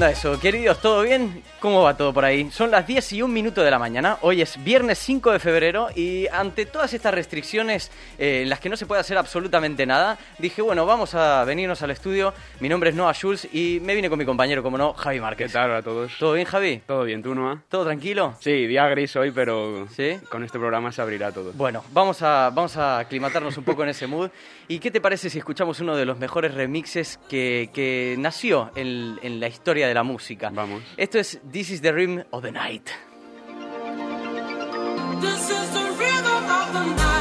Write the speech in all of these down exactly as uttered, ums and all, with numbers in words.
anda eso? Queridos, ¿todo bien? ¿Cómo va todo por ahí? Son las diez y un minuto de la mañana. Hoy es viernes cinco de febrero y ante todas estas restricciones eh, en las que no se puede hacer absolutamente nada, dije, bueno, vamos a venirnos al estudio. Mi nombre es Noah Schulz y me vine con mi compañero, como no, Javi Márquez. ¿Qué tal a todos? ¿Todo bien, Javi? Todo bien, ¿tú, Noah? ¿Todo tranquilo? Sí, día gris hoy, pero ¿Sí? Con este programa se abrirá todo. Bueno, vamos a, vamos a aclimatarnos un poco en ese mood. ¿Y qué te parece si escuchamos uno de los mejores remixes que, que nació en, en la historia de la música? Vamos. Esto es This is the Rhythm of the Night. This is the rhythm of the night.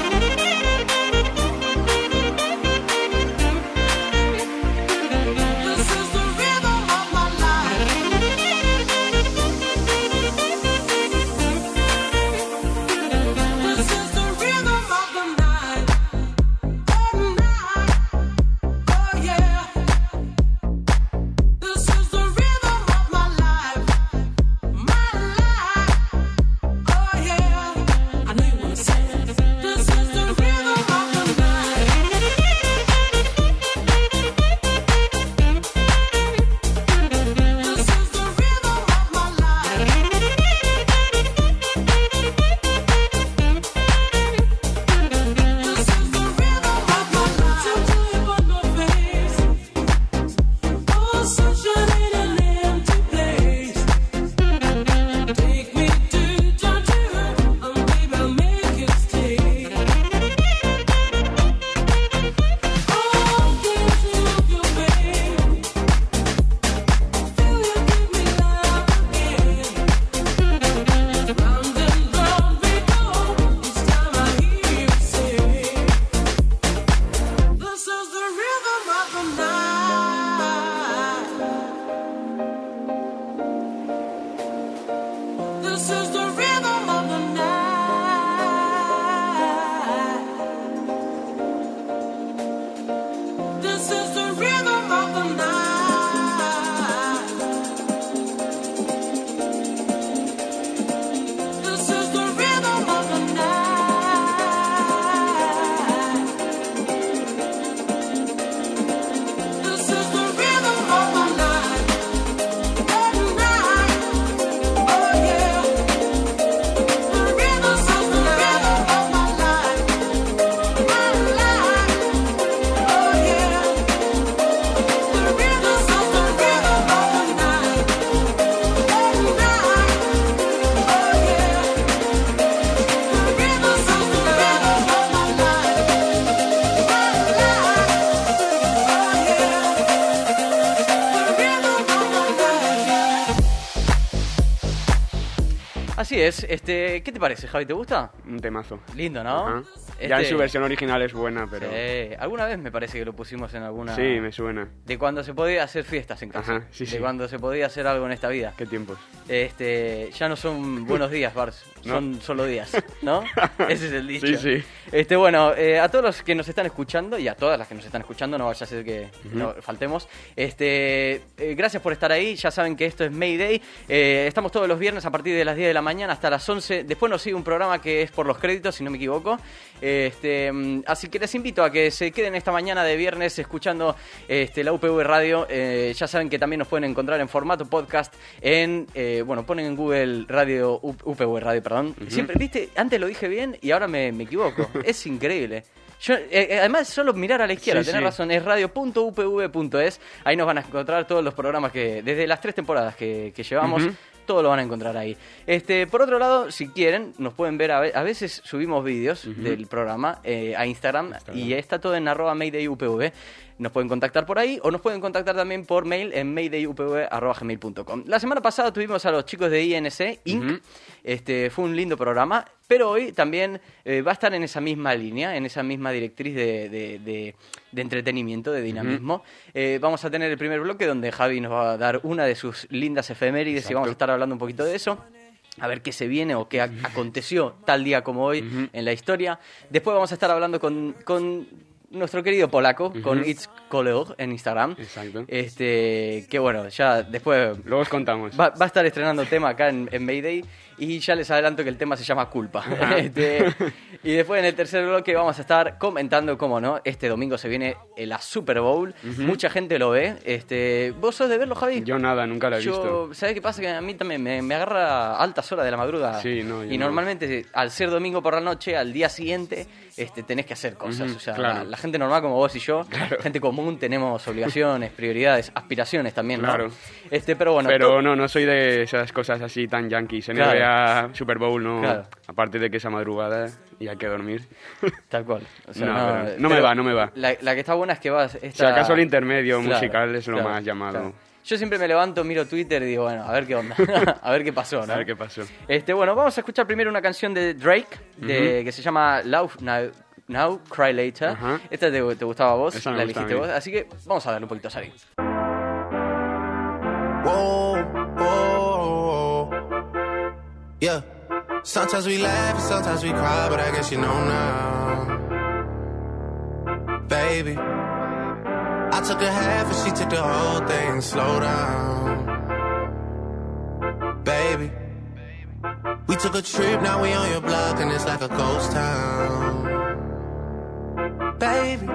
Así es, este, ¿qué te parece, Javi? ¿Te gusta? Un temazo. Lindo, ¿no? Ajá. Este... Ya en su versión original es buena, pero... Sí. Alguna vez me parece que lo pusimos en alguna... Sí, me suena. De cuando se podía hacer fiestas en casa. Ajá, sí, de sí. cuando se podía hacer algo en esta vida. ¿Qué tiempos? Este, ya no son buenos días, Bars. ¿No? Son solo días, ¿no? Ese es el dicho. Sí, sí. Este, bueno, eh, a todos los que nos están escuchando y a todas las que nos están escuchando, no vaya a ser que Uh-huh. no faltemos. Este, eh, gracias por estar ahí. Ya saben que esto es Mayday. Eh, estamos todos los viernes a partir de las diez de la mañana hasta las once. Después nos sigue un programa que es por los créditos, si no me equivoco. Este, así que les invito a que se queden esta mañana de viernes escuchando este, la U P V Radio. Eh, ya saben que también nos pueden encontrar en formato podcast en, eh, bueno, ponen en Google Radio, U P V Radio, perdón. Uh-huh. Siempre, viste, antes lo dije bien y ahora me, me equivoco. Es increíble. Yo, eh, además, solo mirar a la izquierda, Sí, tenés sí. razón, es radio punto u p v punto es. Ahí nos van a encontrar todos los programas que, desde las tres temporadas que, que llevamos, Uh-huh. todo lo van a encontrar ahí. Este, por otro lado, si quieren, nos pueden ver, a, ve- a veces subimos vídeos Uh-huh. del programa eh, a Instagram, Instagram. y está todo en arroba maydayupv. Nos pueden contactar por ahí o nos pueden contactar también por mail en maydayupv arroba gmail punto com. La semana pasada tuvimos a los chicos de I N C Incorporated. Ujú. Este, fue un lindo programa, pero hoy también eh, va a estar en esa misma línea, en esa misma directriz de, de, de, de entretenimiento, de dinamismo. Eh, vamos a tener el primer bloque donde Javi nos va a dar una de sus lindas efemérides. Exacto. Y vamos a estar hablando un poquito de eso. A ver qué se viene o qué ac- aconteció tal día como hoy Ujú. en la historia. Después vamos a estar hablando con... con nuestro querido polaco, Ujú. con It's Color en Instagram. Exacto. Este, que bueno, ya después Luego os contamos. va, va a estar estrenando tema acá en, en Mayday. Y ya les adelanto que el tema se llama Culpa. Este, y después en el tercer bloque vamos a estar comentando, cómo no, este domingo se viene la Super Bowl. Mucha gente lo ve. Este, ¿vos sos de verlo, Javi? Yo nada, nunca lo he visto. Yo, ¿sabés qué pasa? Que a mí también me, me agarra a altas horas de la madrugada. Sí, no, yo y no. normalmente, al ser domingo por la noche, al día siguiente, este, tenés que hacer cosas. Ujú, o sea, claro. la, la gente normal como vos y yo, gente común, tenemos obligaciones, prioridades, aspiraciones también, ¿no? Claro. Este, pero bueno. Pero to- no, no soy de esas cosas así tan yankees. N Claro. B A, Super Bowl, no. Claro. Aparte de que esa madrugada y hay que dormir. Tal cual. O sea, No, no, pero no me pero va, no me va. La, la que está buena es que vas... Si acaso el intermedio Claro, musical es lo claro, más llamado. claro. Yo siempre me levanto, miro Twitter y digo, bueno, a ver qué onda. A ver qué pasó, ¿no? A ver qué pasó. Este, bueno, vamos a escuchar primero una canción de Drake, de, que se llama Love Now, Now Cry Later. Ajá. Esta te, te gustaba a vos, Esa me la gusta elegiste a mí. vos. Así que vamos a darle un poquito a Sari. Whoa, whoa, yeah. Sometimes we laugh and sometimes we cry, but I guess you know now, baby. I took a half and she took the whole thing. Slow down, baby. We took a trip, now we on your block and it's like a ghost town, baby.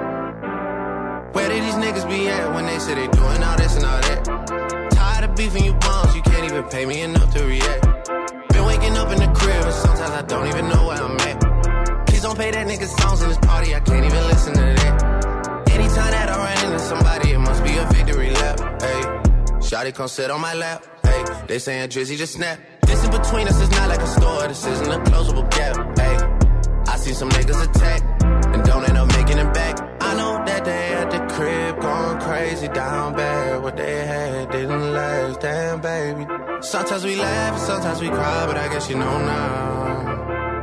Where did these niggas be at when they say they doing all this and all that? Tired of beefing you bums, you can't even pay me enough to react. Been waking up in the crib and sometimes I don't even know where I'm at. Please don't play that nigga songs in this party, I can't even listen to that. Anytime that I run into somebody, it must be a victory lap. Hey, shawty come sit on my lap. Hey, they saying Drizzy just snap. This in between us is not like a store, this isn't a closable gap. Hey, I see some niggas attack and don't end up making it back. I know that they at the crib going crazy down bad. What they had didn't last, damn baby. Sometimes we laugh and sometimes we cry, but I guess you know now.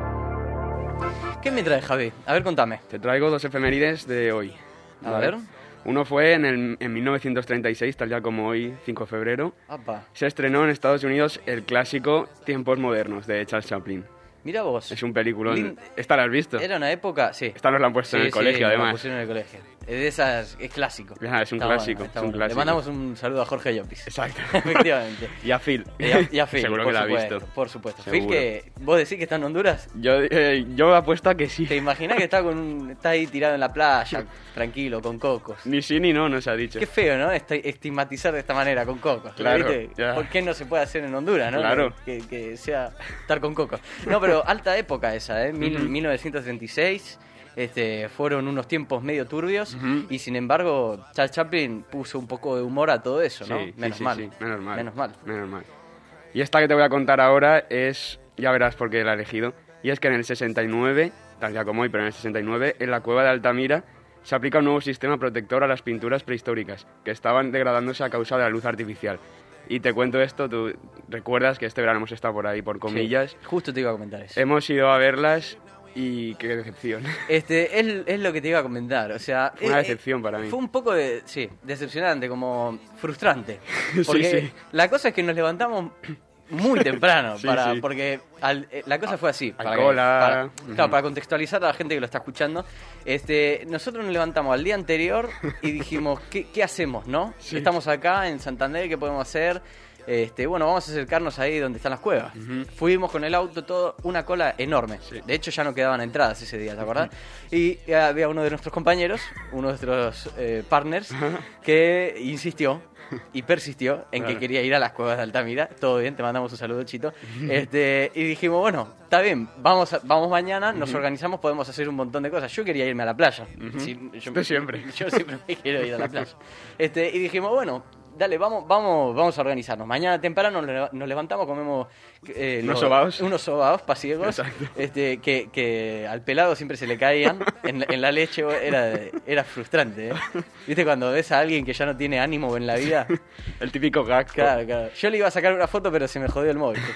¿Qué me traes, Javi? A ver, contame. Te traigo dos efemérides de hoy. A ¿vale? ver. Uno fue en, el, en mil novecientos treinta y seis, tal día como hoy, cinco de febrero. Apa. Se estrenó en Estados Unidos el clásico Tiempos Modernos de Charles Chaplin. Mira vos. Es un película. Lin- ¿Esta la has visto? Era una época, sí. Esta nos la han puesto en Sí, el sí, colegio, nos la además. pusieron en el colegio. Es de esas, es clásico. Ah, es un Está clásico, bueno, está es un bueno. clásico. Le mandamos un saludo a Jorge Llopis. Exacto. Efectivamente. Y a Phil. Y a, y a Phil, Seguro por que la ha supuesto, visto. por supuesto. Phil, Seguro. que vos decís que está en Honduras. Yo, eh, yo apuesto a que sí. ¿Te imaginas que está con un, está ahí tirado en la playa, tranquilo, con cocos? Ni sí ni no nos ha dicho. Qué feo, ¿no? Esti- estigmatizar de esta manera, con cocos. Claro, ¿Viste? ya. ¿Por qué no se puede hacer en Honduras, no? Claro. Que, que sea estar con cocos. No, pero alta época esa, ¿eh? Mil- Ujú. mil novecientos treinta y seis. Este, fueron unos tiempos medio turbios. Ujú. Y sin embargo, Charles Chaplin puso un poco de humor a todo eso, ¿no? Sí, sí, Menos sí, mal. sí, menos mal. Menos mal. Menos mal. Y esta que te voy a contar ahora es, ya verás por qué la he elegido, y es que en el sesenta y nueve, tal día como hoy, pero en el sesenta y nueve, en la cueva de Altamira se aplica un nuevo sistema protector a las pinturas prehistóricas, que estaban degradándose a causa de la luz artificial. Y te cuento esto, tú recuerdas que este verano hemos estado por ahí, por comillas, Sí, justo te iba a comentar eso. hemos ido a verlas y qué decepción. Este, es, es lo que te iba a comentar, o sea... Fue una eh, decepción eh, para mí. Fue un poco de, sí, decepcionante, como frustrante. Sí, Porque sí. la cosa es que nos levantamos muy temprano, Sí, para, sí. porque al- eh, la cosa fue así. Hay para que- cola. para- Ujú. claro, para contextualizar a la gente que lo está escuchando, este, nosotros nos levantamos al día anterior y dijimos, ¿qué, qué hacemos, no? Sí. Estamos acá en Santander, ¿qué podemos hacer? Este, bueno, vamos a acercarnos ahí donde están las cuevas. Fuimos con el auto, todo, una cola enorme. Sí. De hecho, ya no quedaban entradas ese día, ¿te acordás? Y eh, había uno de nuestros compañeros, uno de nuestros eh, partners, que insistió y persistió en que Claro. quería ir a las cuevas de Altamira. Todo bien, te mandamos un saludo, Chito. Este, y dijimos, bueno, está bien, vamos, a- vamos mañana, nos organizamos, podemos hacer un montón de cosas. Yo quería irme a la playa. Sí, yo, Tú siempre. Yo siempre me quiero ir a la playa. Este, y dijimos, bueno, dale, vamos, vamos, vamos a organizarnos. Mañana temprano nos, leva- nos levantamos, comemos eh, Unos los- sobaos. unos sobaos pasiegos, Exacto. este, que, que al pelado siempre se le caían en, la- en la leche. Era, era frustrante, ¿eh? ¿Viste cuando ves a alguien que ya no tiene ánimo en la vida? El típico gag. Claro, claro. Yo le iba a sacar una foto, pero se me jodió el móvil.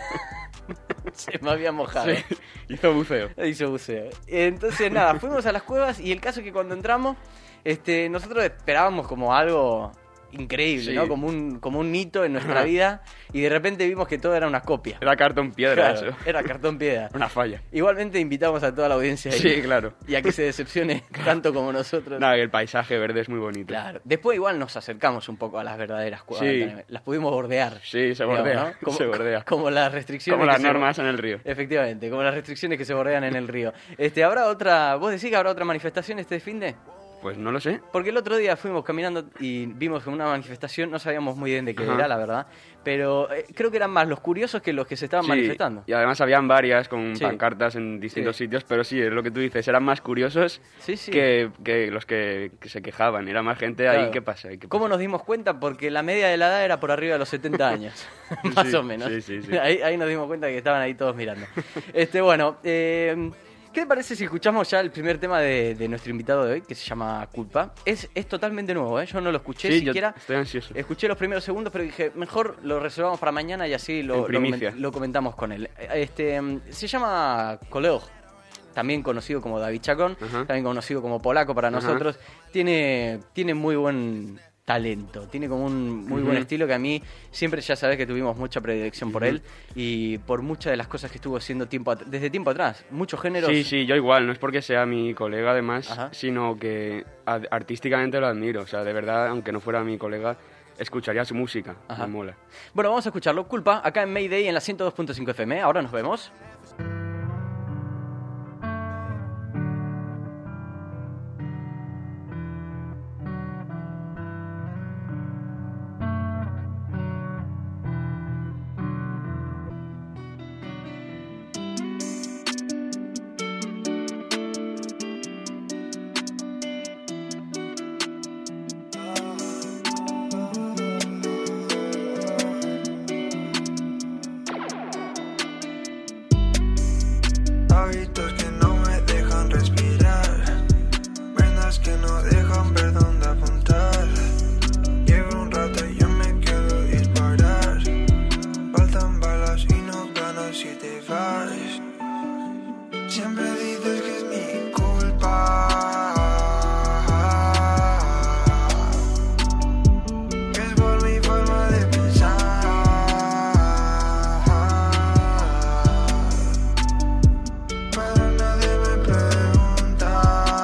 Se me había mojado. Sí, hizo buceo. Hizo buceo. Entonces, nada, fuimos a las cuevas y el caso es que cuando entramos, este, nosotros esperábamos como algo increíble, Sí. ¿no? Como un, como un hito en nuestra vida y de repente vimos que todo era una copia. Era cartón piedra Claro, eso. era cartón piedra. Una falla. Igualmente invitamos a toda la audiencia ahí. Sí, claro. Y a que se decepcione tanto como nosotros. Nada, el paisaje verde es muy bonito. Claro. Después igual nos acercamos un poco a las verdaderas cuevas. Sí. de Altamira. Las pudimos bordear. Sí, se digamos, bordea, ¿no? Como, se bordea. Como las restricciones. Como que las se- normas en el río. Efectivamente, como las restricciones que se bordean en el río. Este, ¿habrá otra, vos decís que habrá otra manifestación este fin de? Pues no lo sé. Porque el otro día fuimos caminando y vimos una manifestación, no sabíamos muy bien de qué Ajá. era, la verdad, pero eh, creo que eran más los curiosos que los que se estaban Sí, manifestando. y además habían varias con Sí. pancartas en distintos Sí. sitios, pero sí, es lo que tú dices, eran más curiosos Sí, sí. Que, que los que, que se quejaban. Era más gente ahí, Claro. ¿qué pasa? ¿Qué ¿Cómo pasa? nos dimos cuenta? Porque la media de la edad era por arriba de los setenta años, más Sí, o menos. sí, sí, sí. Ahí, ahí nos dimos cuenta que estaban ahí todos mirando. Este, bueno, eh, ¿qué te parece si escuchamos ya el primer tema de, de nuestro invitado de hoy, que se llama Culpa? Es, es totalmente nuevo, ¿eh? Yo no lo escuché Sí, yo siquiera. estoy ansioso. Escuché los primeros segundos, pero dije, mejor lo reservamos para mañana y así En lo, lo, primicia. comen- lo comentamos con él. Este, se llama Coleog, también conocido como David Chacón, Ajá. también conocido como Polaco para Ajá. nosotros. Tiene, tiene muy buen talento, tiene como un muy buen Ujú. estilo que a mí siempre ya sabes que tuvimos mucha predilección por Ujú. él y por muchas de las cosas que estuvo haciendo tiempo at- desde tiempo atrás. Muchos géneros. Sí, sí, yo igual, no es porque sea mi colega además, Ajá. sino que ad- artísticamente lo admiro. O sea, de verdad, aunque no fuera mi colega, escucharía su música. Ajá. Me mola. Bueno, vamos a escucharlo. Culpa, acá en Mayday en la ciento dos punto cinco F M. Ahora nos vemos. Hábitos que no me dejan respirar, prendas que no dejan ver dónde apuntar. Llevo un rato y yo me quiero disparar. Faltan balas y no ganas si te vas. Siempre dices que es mi culpa, que es por mi forma de pensar. Pero nadie me pregunta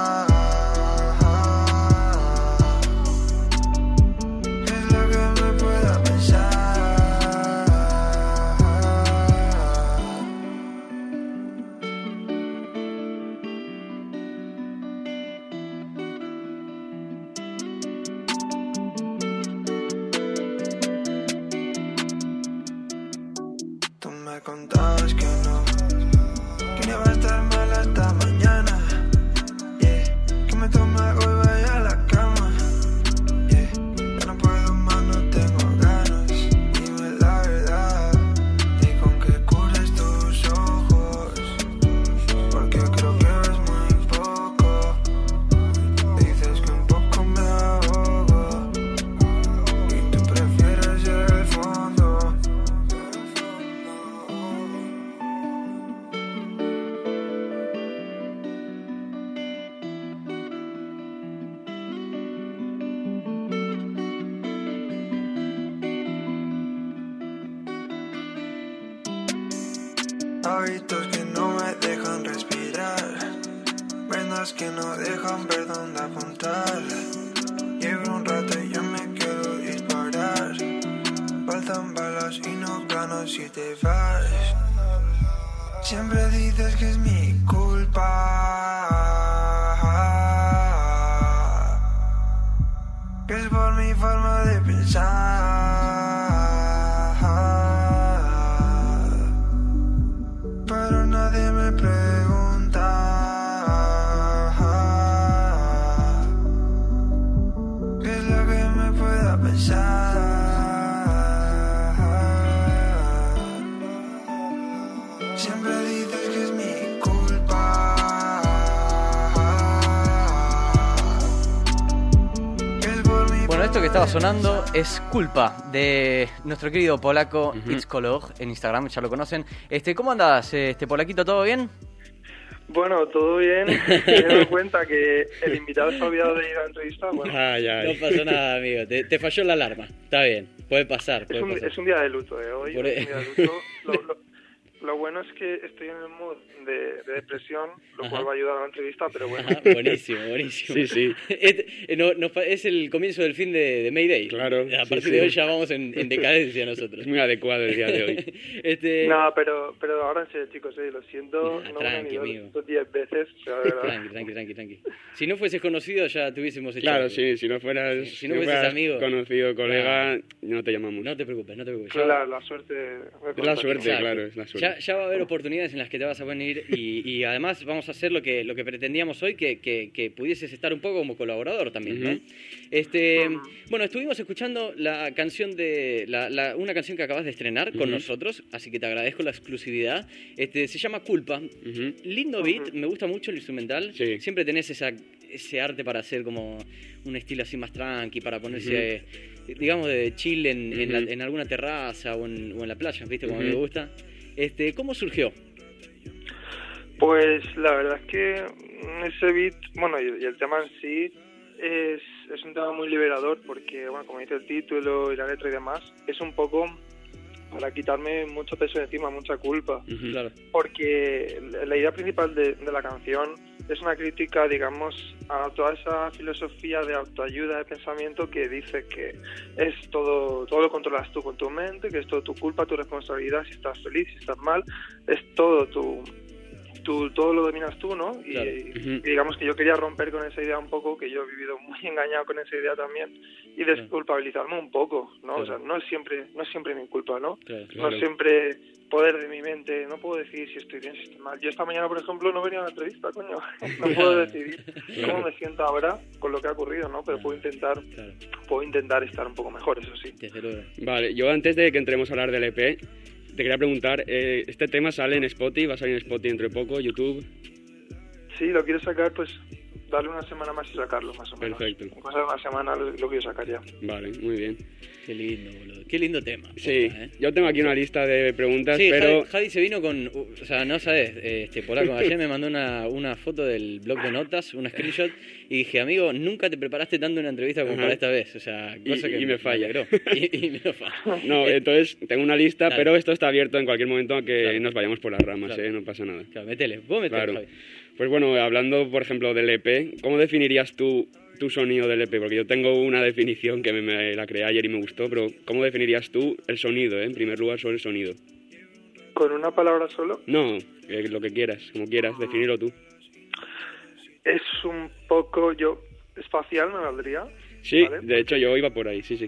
qué es lo que me pueda pensar. Tú me contabas que no, que no iba a estar mal hasta mañana. Yeah, que me tome algo y vaya a la cama. Yeah, ya no puedo más, no tengo ganas. Dime la verdad, y con qué cubres tus ojos, porque creo que ves muy poco. Dices que un poco me ahogo, y tú prefieres el fondo. Hábitos que no me dejan respirar, prendas que no dejan ver dónde apuntar. Llevo un rato y yo me quiero disparar. Faltan balas y no gano si te vas. Siempre dices que es mi culpa, que es por mi forma de pensar. Pero nadie me pregunta qué es lo que me pueda pensar. Siempre dices que es mi culpa, que es por mi Bueno, esto que estaba forma de sonando pensar. es Culpa de nuestro querido polaco Ujú. It's Color en Instagram, ya lo conocen. Este, ¿cómo andas, este polaquito? ¿Todo bien? Bueno, todo bien. Me he dado cuenta que el invitado se ha olvidado de ir a la entrevista. Bueno, Ay, ay. No pasó nada, amigo. Te, te falló la alarma. Está bien. Puede pasar. es Puede un, pasar. es un día de luto, ¿eh? Hoy Por es e- un día de luto. Lo, lo, lo bueno es que estoy en el mood de, de depresión, lo Ajá. cual va a ayudar a la entrevista, pero bueno. Ajá, buenísimo, buenísimo. Sí, sí. Es, eh, no- nos pa- es el comienzo del fin de, de Mayday. Claro, A sí, partir sí. de hoy ya vamos en, en decadencia nosotros. Es muy adecuado el día de hoy. este, No, pero, pero ahora en serio, chicos, eh, lo siento, Nah, no tranqui, una ni dos, amigo. esto diez veces, o sea, de verdad. Tranqui, tranqui, tranqui, tranqui. Si no fueses conocido ya te hubiésemos echado. Claro, sí, si no fueras, Si no fueses amigo. conocido, colega, no te llamamos. No te preocupes, no te preocupes. Fue Ya- la, la suerte. Es la suerte, Exacto. claro, es la suerte. Ya, ya va a haber oportunidades en las que te vas a venir y, y además vamos a hacer lo que, lo que pretendíamos hoy, que, que, que pudieses estar un poco como colaborador también, ¿no? Ujú. Este, bueno, estuvimos escuchando la canción de la, la- una canción que acabas de estrenar con Ujú. nosotros, así que te agradezco la exclusividad. Este, se llama Culpa. Ujú. Lindo beat, me gusta mucho el instrumental. Sí. Siempre tenés esa, ese arte para hacer como un estilo así más tranqui, para ponerse, eh, digamos, de chill en, en, la- Ujú. en alguna terraza o en, o en la playa, ¿viste? Como a mí Ujú. me gusta. Este, ¿cómo surgió? Pues la verdad es que ese beat, bueno, y, y el tema en sí es, es un tema muy liberador porque, bueno, como dice el título y la letra y demás, es un poco para quitarme mucho peso de encima, mucha culpa. Ujú. Claro. Porque la idea principal de, de la canción es una crítica, digamos, a toda esa filosofía de autoayuda, de pensamiento que dice que es todo, todo lo controlas tú con tu mente, que es todo tu culpa, tu responsabilidad, si estás feliz, si estás mal, es todo tu... Tú, todo lo dominas tú, ¿no? Y, Claro. y Ujú. digamos que yo quería romper con esa idea un poco, que yo he vivido muy engañado con esa idea también, y desculpabilizarme un poco, ¿no? Claro. O sea, no es siempre, no es siempre mi culpa, ¿no? Claro. No Claro. es siempre poder de mi mente, no puedo decidir si estoy bien, si estoy mal. Yo esta mañana, por ejemplo, no venía a la entrevista, coño. No puedo decidir cómo me siento ahora con lo que ha ocurrido, ¿no? Pero puedo intentar, Claro, puedo intentar estar un poco mejor, eso sí. desde luego. Vale, yo antes de que entremos a hablar del E P, te quería preguntar, eh, ¿este tema sale en Spotify? ¿Va a salir en Spotify dentro de poco? ¿YouTube? Si lo quiero sacar, pues darle una semana más y sacarlo, más o menos. Perfecto. En cosa de una semana lo, lo quiero sacar ya. Vale, muy bien. Qué lindo, boludo. Qué lindo tema. Sí, posta, ¿eh? yo tengo aquí una lista de preguntas, Sí, pero... Jadi, Jadi se vino con, uh, o sea, no sabes, este polaco, ayer me mandó una, una foto del blog de notas, una screenshot, y dije, amigo, nunca te preparaste tanto una entrevista como Ajá. para esta vez, o sea, Y- cosa que y me falla. alegró. Y, y me lo falla. No, Eh, entonces tengo una lista, Dale. pero esto está abierto en cualquier momento a que Claro. nos vayamos por las ramas, Claro. ¿eh? No pasa nada. Claro, metele, vos metele, Claro. Javi. Pues bueno, hablando, por ejemplo, del E P, ¿cómo definirías tú tu sonido del E P? Porque yo tengo una definición que me, me la creé ayer y me gustó, pero ¿cómo definirías tú el sonido, eh? En primer lugar, sobre el sonido. Con una palabra solo, No, eh, lo que quieras, como quieras, definirlo tú. es un poco, yo, espacial me valdría. Sí, ¿vale? de hecho yo iba por ahí, sí, sí.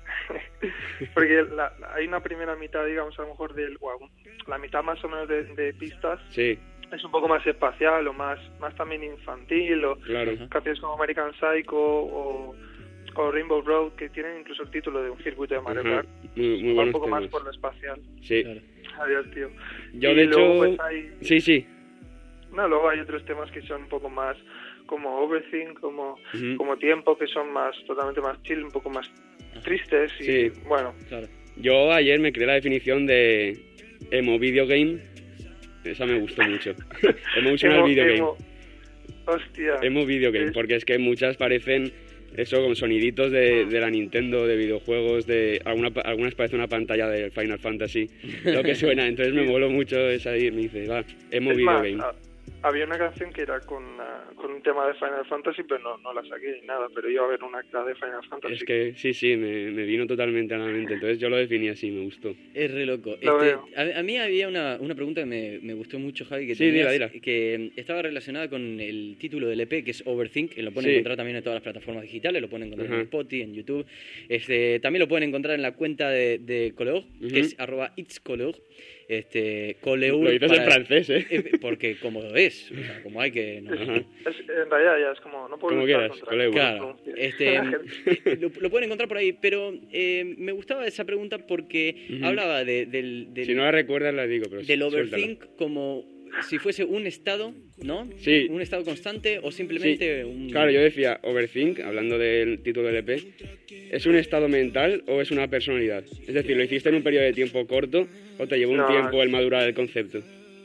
Porque la- la- hay una primera mitad, digamos, a lo mejor del, wow, la mitad más o menos de, de pistas Sí, es un poco más espacial o más, más también infantil, o claro. Ajá. canciones como American Psycho o, o Rainbow Road, que tienen incluso el título de un circuito de Mario Ajá. Kart. Muy, muy Va un buenos poco más temas. por lo espacial. Sí. Claro. Adiós, tío. Yo Y de luego, hecho... pues, hay, Sí, sí. no, luego hay otros temas que son un poco más como Overthink, como, Ujú. como Tiempo, que son más totalmente más chill, un poco más tristes y Sí. bueno, Claro. Yo ayer me creé la definición de emo video game. Esa me gustó mucho. Emotional emo- video game. emo- hostia, Emo video game, Es- porque es que muchas parecen eso como soniditos de, de la Nintendo, de videojuegos, de alguna, algunas parece una pantalla de Final Fantasy, lo que suena. Entonces me moló mucho esa y me dice, va, emo es video más, game. a- había una canción que era con, una- con un tema de Final Fantasy, pero no, no la saqué ni nada, pero iba a haber una de Final Fantasy. Es que sí, sí, me, me vino totalmente a la mente. Entonces yo lo definí así, me gustó. Es re loco. Lo Este, veo. a, a mí había una, una pregunta que me, me gustó mucho, Javi, que, Sí, tenías, dila, dila. que estaba relacionada con el título del E P, que es Overthink, que lo pueden Sí. encontrar también en todas las plataformas digitales, lo pueden encontrar Ajá. en Spotify, en YouTube. Este, también lo pueden encontrar en la cuenta de, de Coleog, Ujú. que es arroba itscoleog. Este, Coleug Lo dices en para- francés, ¿eh? eh, Porque como lo es, o sea, como hay que... no- Ajá. Es- en realidad ya es como, no puedo Como luchar quieras, contra colega. cómo se Claro, pronuncia. este, La gente. lo, lo pueden encontrar por ahí, pero eh, me gustaba esa pregunta porque Ujú. hablaba de, del, del, Si no la recuerdas la digo, pero del suéltala. overthink como si fuese un estado, ¿no? Sí. Un estado constante o simplemente Sí. un... Claro, yo decía, overthink, hablando del título del E P, ¿es un estado mental o es una personalidad? Es decir, ¿lo hiciste en un periodo de tiempo corto o te llevó un No. tiempo el madurar el concepto?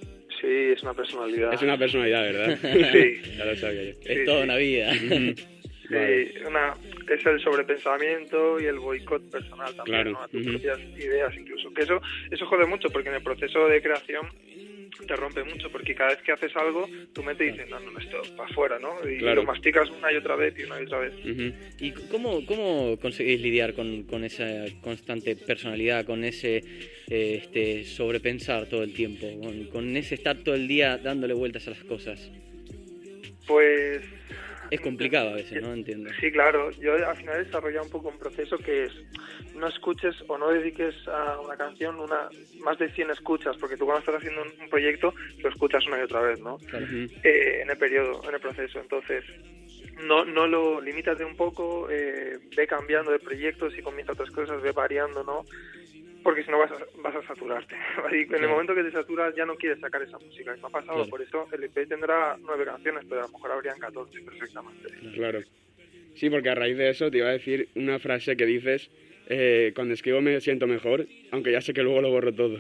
Sí, es una personalidad. Es una personalidad, ¿verdad? Sí. Ya lo sabía yo. Es Sí, toda sí. una vida. Ujú. Vale. Sí, una, es el sobrepensamiento y el boicot personal también, Claro, ¿no? A tus ujú. propias ideas incluso. Que eso, eso jode mucho porque en el proceso de creación te rompe mucho porque cada vez que haces algo tu mente dice, no, no, esto para afuera, ¿no? Y Claro. lo masticas una y otra vez y una y otra vez. Ujú. ¿Y cómo, cómo conseguís lidiar con, con esa constante personalidad, con ese eh, este, sobrepensar todo el tiempo, con, con ese estar todo el día dándole vueltas a las cosas? Pues... Es complicado a veces, ¿no? Entiendo. Sí, claro. Yo al final he desarrollado un poco un proceso que es no escuches o no dediques a una canción una más de cien escuchas, porque tú cuando estás haciendo un, un proyecto lo escuchas una y otra vez, ¿no? Claro. Eh, en el periodo, en el proceso. Entonces, no no lo limítate un poco, eh, ve cambiando de proyectos y comienza otras cosas, ve variando, ¿no? Porque si no vas a, vas a saturarte. Y en el Claro. momento que te saturas ya no quieres sacar esa música. Me ha pasado, Claro. por eso el E P tendrá nueve canciones, pero a lo mejor habrían catorce perfectamente. Claro. Sí, porque a raíz de eso te iba a decir una frase que dices, eh, cuando escribo me siento mejor, aunque ya sé que luego lo borro todo.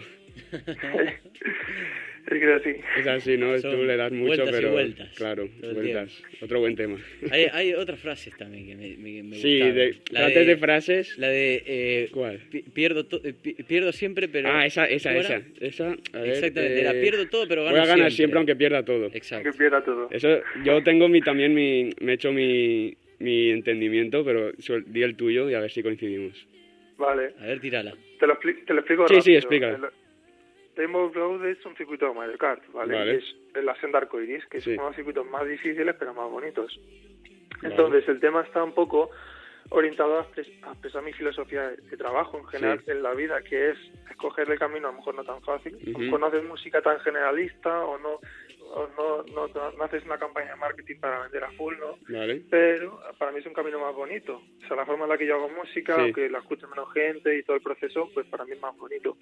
Es que es así. Es así, ¿no? Son Tú le das mucho, vueltas y pero... vueltas Claro, todo el vueltas. Otro buen tema. Hay, hay otras frases también que me, me, me Sí, gustaban. de, La antes de frases... La de... eh, ¿Cuál? pi- pierdo, to- eh, pi- pierdo siempre, pero... Ah, esa, esa, ¿cómo esa. era? esa a ver, Exactamente, eh, era pierdo todo, pero gano Voy a ganar siempre. siempre, aunque pierda todo. Exacto. Que pierda todo. Eso, yo tengo mi, también mi... Me he hecho mi, mi entendimiento, pero suel- di el tuyo y a ver si coincidimos. Vale. A ver, tírala. Te lo, expli- te lo explico Sí, rápido. sí, explícalo. El Rainbow Road es un circuito de Mario Kart, ¿vale? Vale. Y es en la senda arcoiris, que Sí. son unos circuitos más difíciles pero más bonitos. Vale. Entonces, el tema está un poco orientado a, expres- a expresar mi filosofía de, de trabajo en general Sí. en la vida, que es escoger el camino a lo mejor no tan fácil. A lo Ujú. mejor no haces música tan generalista o no o no, no, no haces una campaña de marketing para vender a full, ¿no? ¿Vale? Pero para mí es un camino más bonito. O sea, la forma en la que yo hago música, Sí. aunque la escuche menos gente y todo el proceso, pues para mí es más bonito.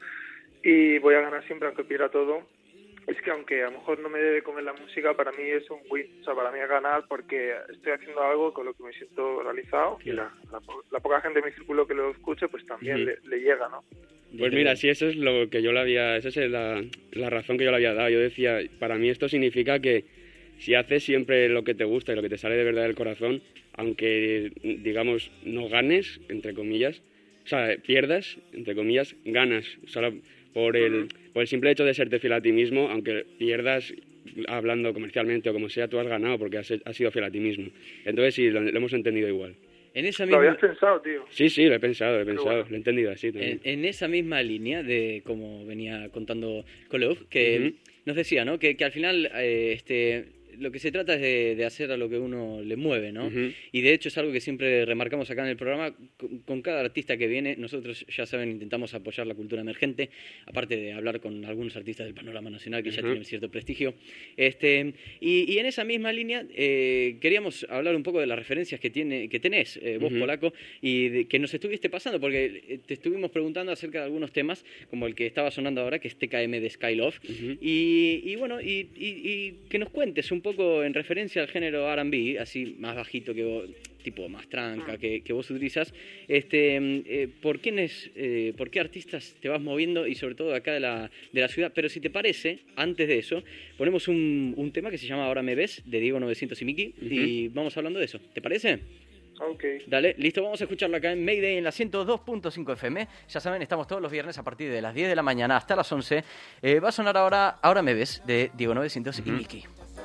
Y voy a ganar siempre aunque pierda todo. Es que aunque a lo mejor no me debe comer la música, para mí es un win. O sea, para mí es ganar porque estoy haciendo algo con lo que me siento realizado y la, la, po- la poca gente de mi círculo que lo escuche, pues también Ujú. le, le llega, ¿no? Pues mira, sí, eso es lo que yo le había... Esa es la, la razón que yo le había dado. Yo decía, para mí esto significa que si haces siempre lo que te gusta y lo que te sale de verdad del corazón, aunque, digamos, no ganes, entre comillas, o sea, pierdas, entre comillas, ganas. Solo por el, por el simple hecho de serte fiel a ti mismo, aunque pierdas hablando comercialmente o como sea, tú has ganado porque has, has sido fiel a ti mismo. Entonces sí, lo, lo hemos entendido igual. En esa Lo misma... habías pensado, tío. Sí, sí, lo he pensado, lo he pensado, bueno. lo he entendido así también. En, en esa misma línea de como venía contando Kolov, que Ujú. nos decía, ¿no? Que, que al final eh, este lo que se trata es de, de hacer a lo que uno le mueve, ¿no? Ujú. Y de hecho es algo que siempre remarcamos acá en el programa, con, con cada artista que viene, nosotros ya saben, intentamos apoyar la cultura emergente, aparte de hablar con algunos artistas del panorama nacional que ya Ujú. tienen cierto prestigio. Este, y, y en esa misma línea eh, queríamos hablar un poco de las referencias que tiene que tenés eh, vos, Ujú. Polaco, y de, que nos estuviste pasando, porque eh, te estuvimos preguntando acerca de algunos temas, como el que estaba sonando ahora, que es T K M de Skylove, Ujú. y, y bueno, y, y- y que nos cuentes un poco en referencia al género R and B, así más bajito que vos, tipo más tranca, que, que vos utilizas, este, eh, ¿por quiénes, eh, por qué artistas te vas moviendo y sobre todo acá de la, de la ciudad? Pero si te parece, antes de eso, ponemos un, un tema que se llama Ahora me ves, de Diego novecientos y Miki, y vamos hablando de eso, ¿te parece? Ok. Dale, listo, vamos a escucharlo acá en Mayday en la ciento dos punto cinco F M. Ya saben, estamos todos los viernes a partir de las diez de la mañana hasta las once. Eh, va a sonar ahora Ahora me ves, de Diego novecientos y Miki.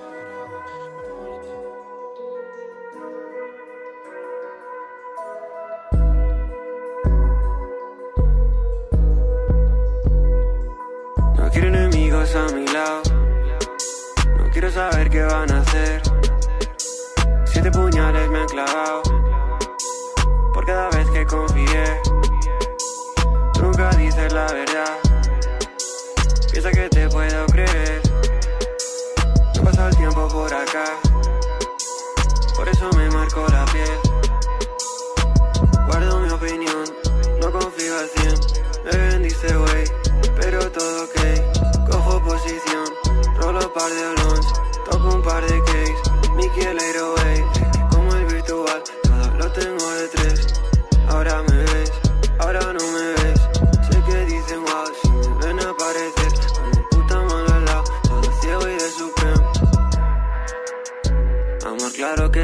No quiero enemigos a mi lado. No quiero saber qué van a hacer. Siete puñales me han clavado por cada vez que confié. Tú nunca dices la verdad. Piensa que te puedo creer. No pasa el tiempo por acá. Por eso me marco la piel. Guardo mi opinión. No confío al cien. Me vendiste, wey, pero todo ok. Cojo posición, rolo par de olons, toco un par de cakes. Mickey el Airway, como el virtual, todo lo tengo de tres. Ahora me ves, ahora no me ves. Sé que dicen wow, si me ven aparecer, con el puta mano al lado, todo cielo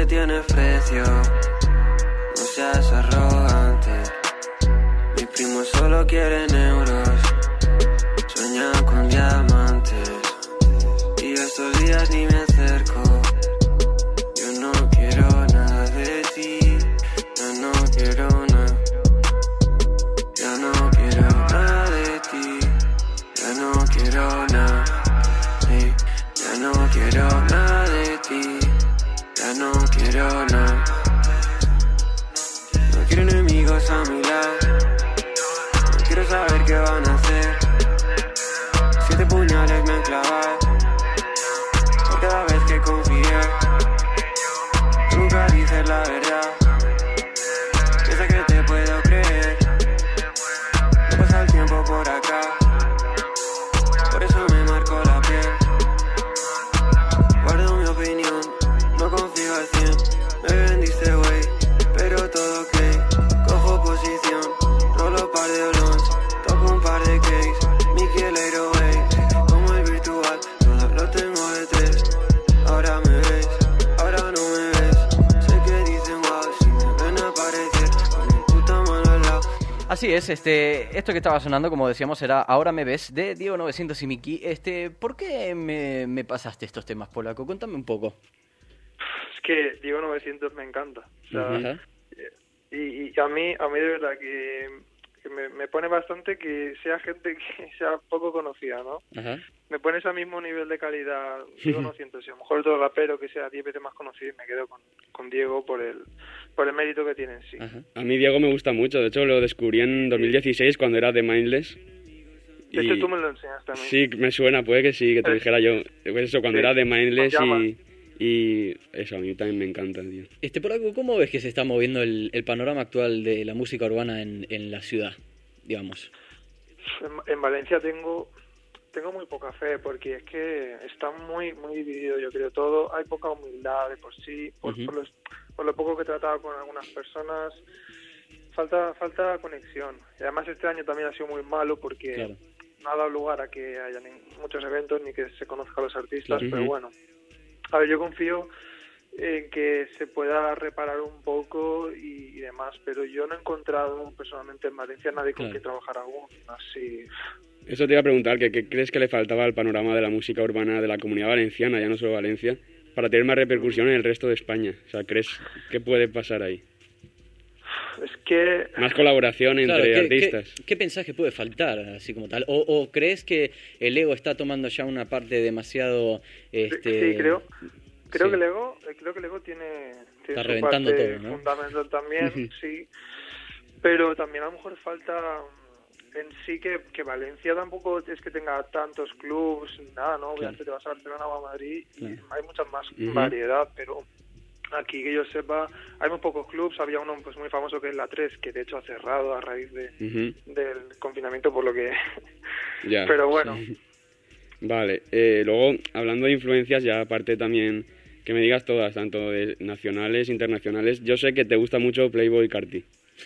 que tienes precio. No seas arrogante. Mis primos solo quieren euros. Sueñan con diamantes. Y estos días ni me acerco. Yo no quiero nada de ti. Ya no quiero nada. Ya no quiero nada de ti. Ya no quiero nada. Hey, ya no quiero nada de ti. Ya no quiero nada. No quiero enemigos a mi lado. No quiero saber qué van a hacer. Siete puñales me han clavado por cada vez que confié. Tú nunca dices la verdad. Piensa que te puedo creer. No pasa el tiempo por acá. Por eso me marco la piel. Guardo mi opinión. No confío al cien. Me vendiste, güey, pero todo ok. Cojo posición. Rolo par de blondes. Toco un par de cakes. Mickey el eight oh eight. Como el virtual. Todo lo tengo de tres. Ahora me ves. Ahora no me ves. Sé que dicen wow. Si me ven aparecer con el puta mano al lado. Así es, este, esto que estaba sonando, como decíamos, era Ahora me ves, de Diego novecientos y Miki. Este, ¿por qué me, me pasaste estos temas, Polaco? Contame un poco. Es que Diego novecientos me encanta. O sea, Ajá. y, y a mí a mí de verdad que, que me, me pone bastante que sea gente que sea poco conocida, ¿no? Ajá. Me pones al mismo nivel de calidad Diego novecientos, y a lo mejor otro rapero que sea diez veces más conocido, y me quedo con, con Diego por el por el mérito que tiene en sí. Ajá. A mí Diego me gusta mucho, de hecho lo descubrí en dos mil dieciséis cuando era de Mindless. De hecho, tú me lo enseñaste a mí. Sí, me suena, puede que sí, que te Eh, dijera yo. Pues eso, cuando sí, era de Mindless con llama. y, y eso, a mí también me encanta, tío. Este, Polaco, ¿cómo ves que se está moviendo el, el panorama actual de la música urbana en, en la ciudad, digamos? En, en Valencia tengo tengo muy poca fe, porque es que está muy muy dividido, yo creo, todo. Hay poca humildad de por sí, por, Ujú. por, los, por lo poco que he tratado con algunas personas. Falta falta conexión. Y además este año también ha sido muy malo porque Claro. no ha dado lugar a que haya ni- muchos eventos ni que se conozca a los artistas, Claro. pero Ujú. bueno. A ver, yo confío en que se pueda reparar un poco y, y demás, pero yo no he encontrado personalmente en Valencia nadie con Claro. que trabajar aún así. Eso te iba a preguntar, que ¿qué crees que le faltaba al panorama de la música urbana de la Comunidad Valenciana, ya no solo Valencia, para tener más repercusión en el resto de España? O sea, ¿crees que puede pasar ahí? Es que Más colaboración entre Claro, ¿qué, artistas. ¿qué, qué pensás que puede faltar, así como tal? ¿O, o crees que el ego está tomando ya una parte demasiado... Este... sí, creo creo sí. que el ego eh, creo que el ego tiene, tiene Está su reventando parte todo, ¿no? fundamental también, sí, pero también a lo mejor falta en sí que, que Valencia tampoco es que tenga tantos clubs ni nada, ¿no? Obviamente te vas a Barcelona o a Madrid y Claro. hay mucha más Ujú. variedad, pero aquí que yo sepa hay muy pocos clubs. Había uno pues muy famoso que es la tres, que de hecho ha cerrado a raíz de Ujú. del confinamiento, por lo que Ya. pero bueno. Vale, eh, luego, hablando de influencias, ya aparte también, que me digas todas, tanto de nacionales, internacionales, yo sé que te gusta mucho Playboi Carti.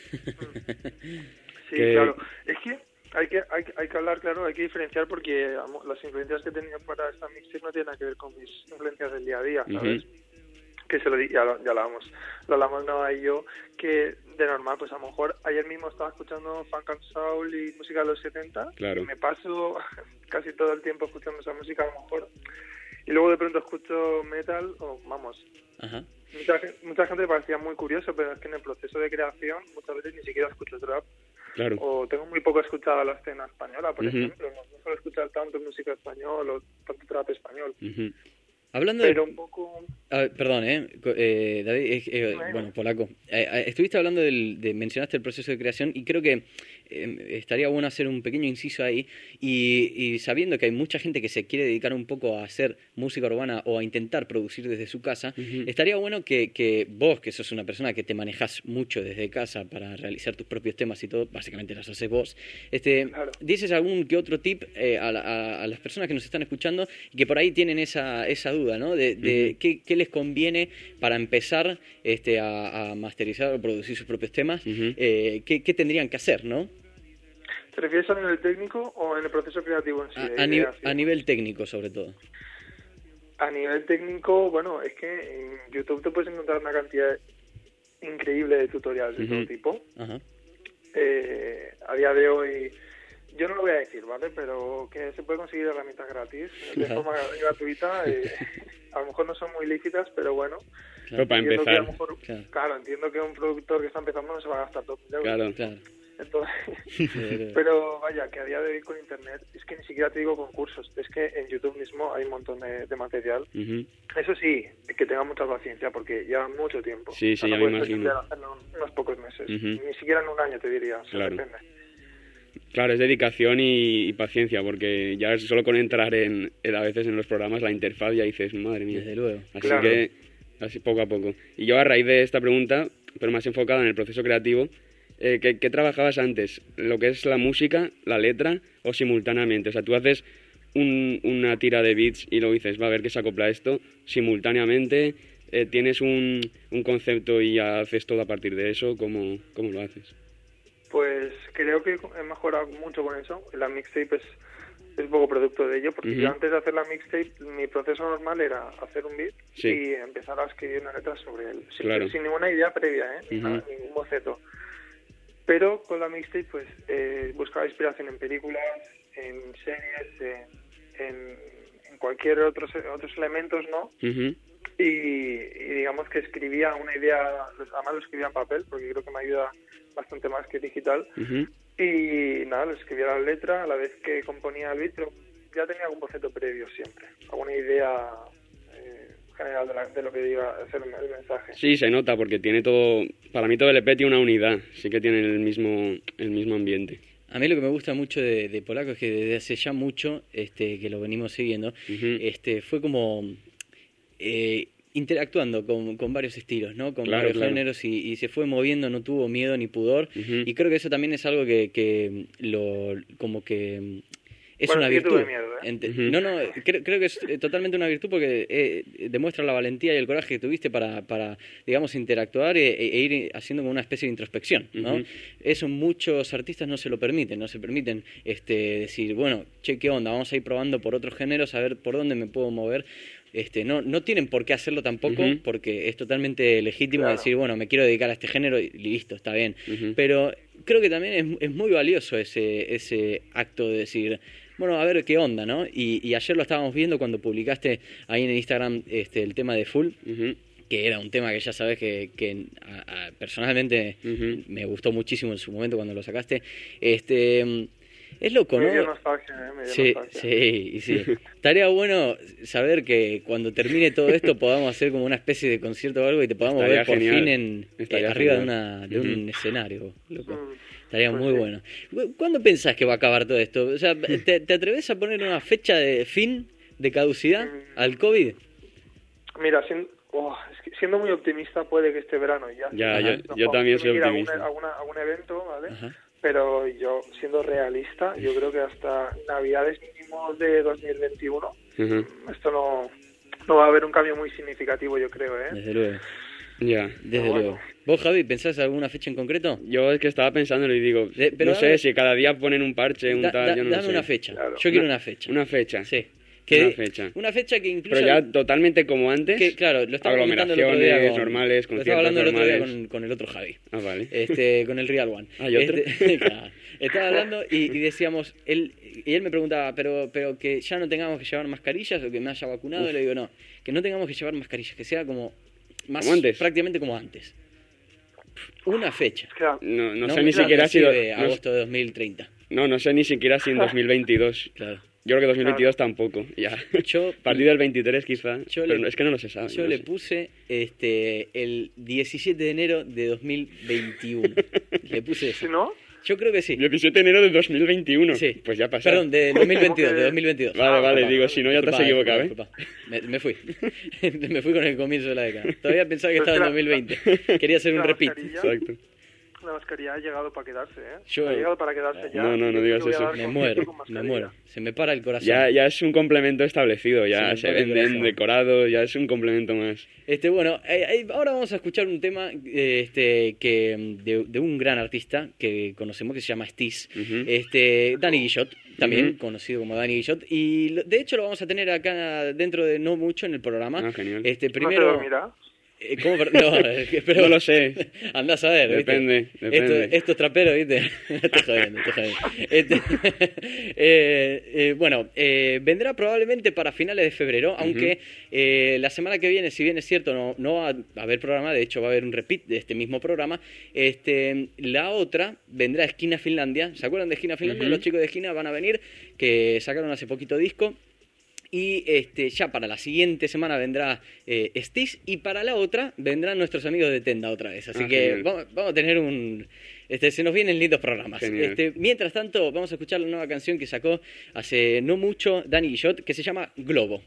Sí, que- claro. Es que hay que hay, que- hay que hablar, claro, hay que diferenciar, porque amo, las influencias que he tenido para esta mixtape no tienen nada que ver con mis influencias del día a día, ¿sabes? Ujú. Que se lo di, ya, lo- ya lo hablamos, lo hablamos Nova y yo, que de normal, pues a lo mejor ayer mismo estaba escuchando funk and soul y música de los setenta, Claro. y me paso casi todo el tiempo escuchando esa música a lo mejor, y luego de pronto escucho metal, o vamos, Ajá. mucha, gen- mucha gente le parecía muy curioso, pero es que en el proceso de creación muchas veces ni siquiera escucho trap, Claro. o tengo muy poco escuchada la escena española, por Ujú. ejemplo, no, no suelo escuchar tanto música español o tanto trap español, Ujú. Hablando de... pero un poco... A ver, perdón, ¿eh? Co- eh, David, eh, eh, Dime. bueno, Polaco. Eh, eh, estuviste hablando del, de, mencionaste el proceso de creación y creo que eh, estaría bueno hacer un pequeño inciso ahí y, y sabiendo que hay mucha gente que se quiere dedicar un poco a hacer música urbana o a intentar producir desde su casa, Ujú. estaría bueno que, que vos, que sos una persona que te manejas mucho desde casa para realizar tus propios temas y todo, básicamente las haces vos, este, Claro. dices algún que otro tip eh, a, la- a- a las personas que nos están escuchando y que por ahí tienen esa, esa duda, ¿no? De, de Ujú. qué, qué les conviene para empezar este, a, a masterizar o producir sus propios temas, Ujú. eh, qué, qué tendrían que hacer, ¿no? ¿Te refieres a nivel técnico o en el proceso creativo en sí? A, de a ni- creación? a nivel técnico, sobre todo. A nivel técnico, bueno, es que en YouTube te puedes encontrar una cantidad increíble de tutoriales de Ujú. todo tipo. Ajá. Eh, a día de hoy, yo no lo voy a decir, ¿vale? Pero que se puede conseguir herramientas gratis, de Ajá. forma gratuita. eh, a lo mejor no son muy lícitas, pero bueno. Pero para entiendo que empezar, a lo mejor- Claro. claro, entiendo que un productor que está empezando no se va a gastar dos mil euros. claro. Claro. Entonces, pero vaya, que a día de hoy con internet, es que ni siquiera te digo concursos, es que en YouTube mismo hay un montón de, de material. Ujú. Eso sí, que tenga mucha paciencia porque lleva mucho tiempo. Sí, sí, no ya me puedes imagino. pretender hacerlo en unos pocos meses, Ujú. ni siquiera en un año te diría, o sea, Claro. depende. Claro, es dedicación y, y paciencia, porque ya solo con entrar en, en- a veces en los programas, la interfaz, ya dices, madre mía. Desde luego. Así Claro. que, así poco a poco. Y yo a raíz de esta pregunta, pero más enfocada en el proceso creativo, eh, ¿qué, qué trabajabas antes? ¿Lo que es la música, la letra o simultáneamente? O sea, tú haces un- una tira de beats y luego dices, va a ver qué se acopla esto simultáneamente, eh, tienes un, un concepto y ya haces todo a partir de eso, ¿cómo, cómo lo haces? Pues creo que he mejorado mucho con eso. La mixtape es, es un poco producto de ello, porque Ujú. yo antes de hacer la mixtape, mi proceso normal era hacer un beat Sí. y empezar a escribir una letra sobre él, sin, Claro. sin ninguna idea previa, ¿eh? Ujú. Nada, ningún boceto. Pero con la mixtape, pues, eh, buscaba inspiración en películas, en series, en, en, en cualquier otros otros elementos, ¿no? Ujú. Y, y digamos que escribía una idea, además lo escribía en papel, porque creo que me ayuda bastante más que digital. Ujú. Y nada, lo escribía la letra a la vez que componía el beat, pero ya tenía algún boceto previo siempre, alguna idea eh, general de, la- de lo que iba a ser el mensaje. Sí, se nota porque tiene todo, para mí todo el E P tiene una unidad, sí que tiene el mismo, el mismo ambiente. A mí lo que me gusta mucho de, de Polaco es que desde hace ya mucho, este, que lo venimos siguiendo, Ujú. este, fue como eh, interactuando con, con varios estilos, ¿no? Con Claro, varios claro. géneros y, y se fue moviendo, no tuvo miedo ni pudor. Ujú. Y creo que eso también es algo que, que lo, como que es Bueno, una sí que virtud. tuve miedo, ¿eh? Ente- Ujú. No, no, creo, creo que es eh, totalmente una virtud porque eh, demuestra la valentía y el coraje que tuviste para, para digamos, interactuar e, e ir haciendo como una especie de introspección, ¿no? Ujú. Eso muchos artistas no se lo permiten, no se permiten este, decir, bueno, che, ¿qué onda? Vamos a ir probando por otros géneros a ver por dónde me puedo mover. Este, no, no tienen por qué hacerlo tampoco, Ujú. porque es totalmente legítimo Claro. decir, bueno, me quiero dedicar a este género y listo, está bien. Ujú. Pero creo que también es, es muy valioso ese, ese acto de decir, bueno, a ver qué onda, ¿no? Y, y ayer lo estábamos viendo cuando publicaste ahí en Instagram este, el tema de Full, Ujú. que era un tema que ya sabes que, que a- a- personalmente Ujú. me gustó muchísimo en su momento cuando lo sacaste. Este, es loco, Me dio ¿no? nostalgia, ¿eh? Me dio Sí, nostalgia. sí, y sí. Estaría bueno saber que cuando termine todo esto podamos hacer como una especie de concierto o algo y te podamos Estaría ver por genial. fin en, Estaría eh, arriba de, genial. una, de un Ujú. escenario, loco. Mm. Estaría Pues muy sí. bueno. ¿Cuándo pensás que va a acabar todo esto? O sea, ¿te, te atreves a poner una fecha de fin, de caducidad Mm. al COVID? Mira, siendo, oh, es que siendo muy optimista puede que este verano ya. Ya, Ajá. yo, nos yo podamos también soy ir a algún- optimista. alguna- algún evento, ¿vale? Ajá. Pero yo, siendo realista, yo creo que hasta Navidades mínimos de dos mil veintiuno, Ujú. esto no, no va a haber un cambio muy significativo, yo creo, ¿eh? Desde luego, Ya. desde Bueno. luego. ¿Vos, Javi, pensás alguna fecha en concreto? Yo es que estaba pensándolo y digo, De- pero no sé, dame- si cada día ponen un parche, un Da- tal, da- yo no dame sé. una fecha. Claro. Yo quiero Una- una fecha. Una fecha. Sí. Que, Una fecha. Una fecha que incluya... Pero ya totalmente como antes. que, claro, lo estaba comentando el otro día aglomeraciones con, normales, lo estaba conciertos hablando el otro día normales. con, con el otro Javi. Ah, vale. Este, con el Real One. ¿Hay otro? Este, claro. Estaba hablando y, y decíamos, él, y él me preguntaba, pero, pero que ya no tengamos que llevar mascarillas o que me haya vacunado. Uf. Y le digo, no, que no tengamos que llevar mascarillas, que sea como más Como antes. prácticamente como antes. Una fecha. Es que, ah, No, no, No sé me ni siquiera si... de No, agosto de dos mil treinta. no, no sé ni siquiera si en dos mil veintidós. Claro. Yo creo que dos mil veintidós tampoco. Ya. Yo, A partir del veintitrés quizá. Yo pero le- no- es que no lo se sabe. yo no le sé. puse este el diecisiete de enero de dos mil veintiuno. Le puse eso. ¿sí, no? Yo creo que sí. diecisiete de enero de dos mil veintiuno. Sí. Pues ya pasó. Perdón, de dos mil veintidós, ¿Cómo de que? dos mil veintidós. Vale, Ah, vale, vale. digo, si no ya te has Disculpa, equivocado, ¿eh? disculpa, disculpa. Me, me fui. me fui con el comienzo de la década. Todavía pensaba que Pero estaba en espera, dos mil veinte. Quería hacer un la repeat. mascarilla- Exacto. una mascarilla ha llegado para quedarse, ¿eh? Yo- Ha llegado para quedarse ya. No, no, no Yo digas voy a eso. dar Me concierto muero, con me mascarilla. muero. Se me para el corazón. Ya, ya es un complemento establecido, ya Sí, se porque venden corazón. decorados, ya es un complemento más. Este, bueno, eh, eh, ahora vamos a escuchar un tema eh, este, que, mm, de, de un gran artista que conocemos que se llama Stiz, Ujú. este, Danny Guillot, también Ujú. conocido como Danny Guillot, y lo- de hecho lo vamos a tener acá dentro de no mucho en el programa. Ah, genial. Este, ¿No se primero, dormirá? eh, ¿cómo? per- No, eh, pero- No lo sé. Andás a ver, ¿viste? Depende, depende. Esto, esto es trapero, ¿viste? Estoy jodiendo, estoy jodiendo. Este, eh, eh, bueno, eh, vendrá probablemente para finales de febrero, aunque eh, la semana que viene, si bien es cierto, no, no va a haber programa, de hecho va a haber un repeat de este mismo programa. Este, la otra vendrá a Esquina Finlandia. ¿Se acuerdan de Esquina Finlandia? Ujú. Los chicos de Esquina van a venir, que sacaron hace poquito disco. Y este, ya para la siguiente semana vendrá eh, Stiz, y para la otra vendrán nuestros amigos de Tenda otra vez. Así Ah, que genial. vamos, vamos a tener un... Este, se nos vienen lindos programas. Genial. Este, mientras tanto, vamos a escuchar la nueva canción que sacó hace no mucho Danny Guillot, que se llama Globo.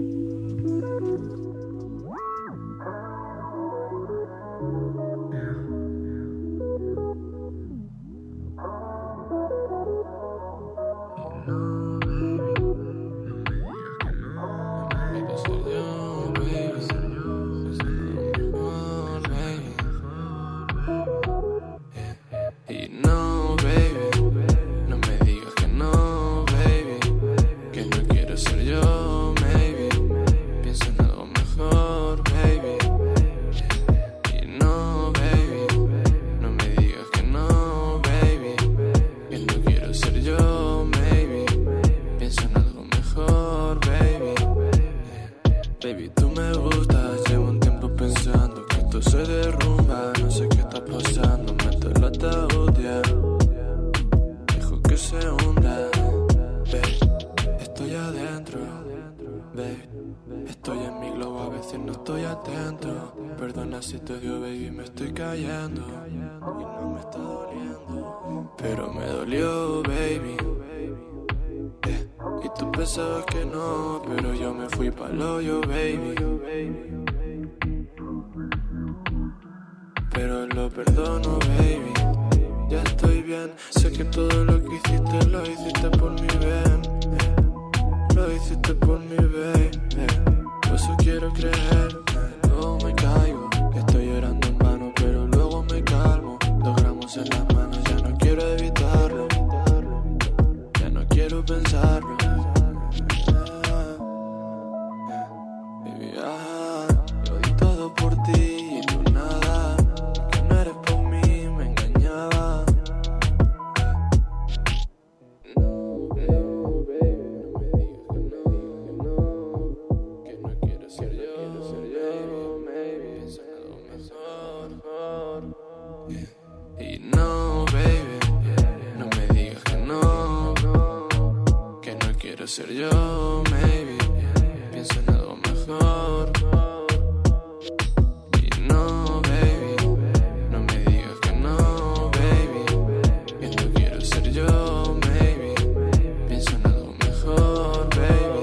Y no, baby, no me digas que no, baby, que no quiero ser yo, maybe. Pienso en algo mejor, baby. Y no, baby, no me digas que no, baby, que no quiero ser yo, maybe. Pienso en algo mejor, baby. Baby, tú me gustas, llevo un tiempo pensando que esto se derrumba, no sé qué está pasando, meto el ataúd, yeah. Dejo que se hunda, babe, estoy adentro, babe, estoy en mi globo, a veces no estoy atento, perdona si te dio, baby, me estoy cayendo, y no me está doliendo, pero me dolió, baby. Eh, Y tú pensabas que no, pero yo me fui pa'l hoyo, baby. Pero lo perdono, baby. Ya estoy bien, sé que todo lo que hiciste lo hiciste por mi bien. eh. Lo hiciste por mi baby. Por eso quiero creer. eh. Luego me caigo, que estoy llorando en vano, pero luego me calmo. Dos gramos en las manos, ya no quiero evitarlo. Ya no quiero pensarlo. Baby, ah, yo di todo por ti y tú nada. Que no eres por mí, me engañaba. No, baby, baby, no me digas que no, que no, que no quiero ser yo, quiero ser yo, maybe. Piensa en algo mejor. Y no, baby, no me digas que no, que no quiero ser yo, maybe. Pienso en algo mejor. Y no, baby, no me digas que no, baby, que no quiero ser yo, maybe. Pienso en algo mejor, baby.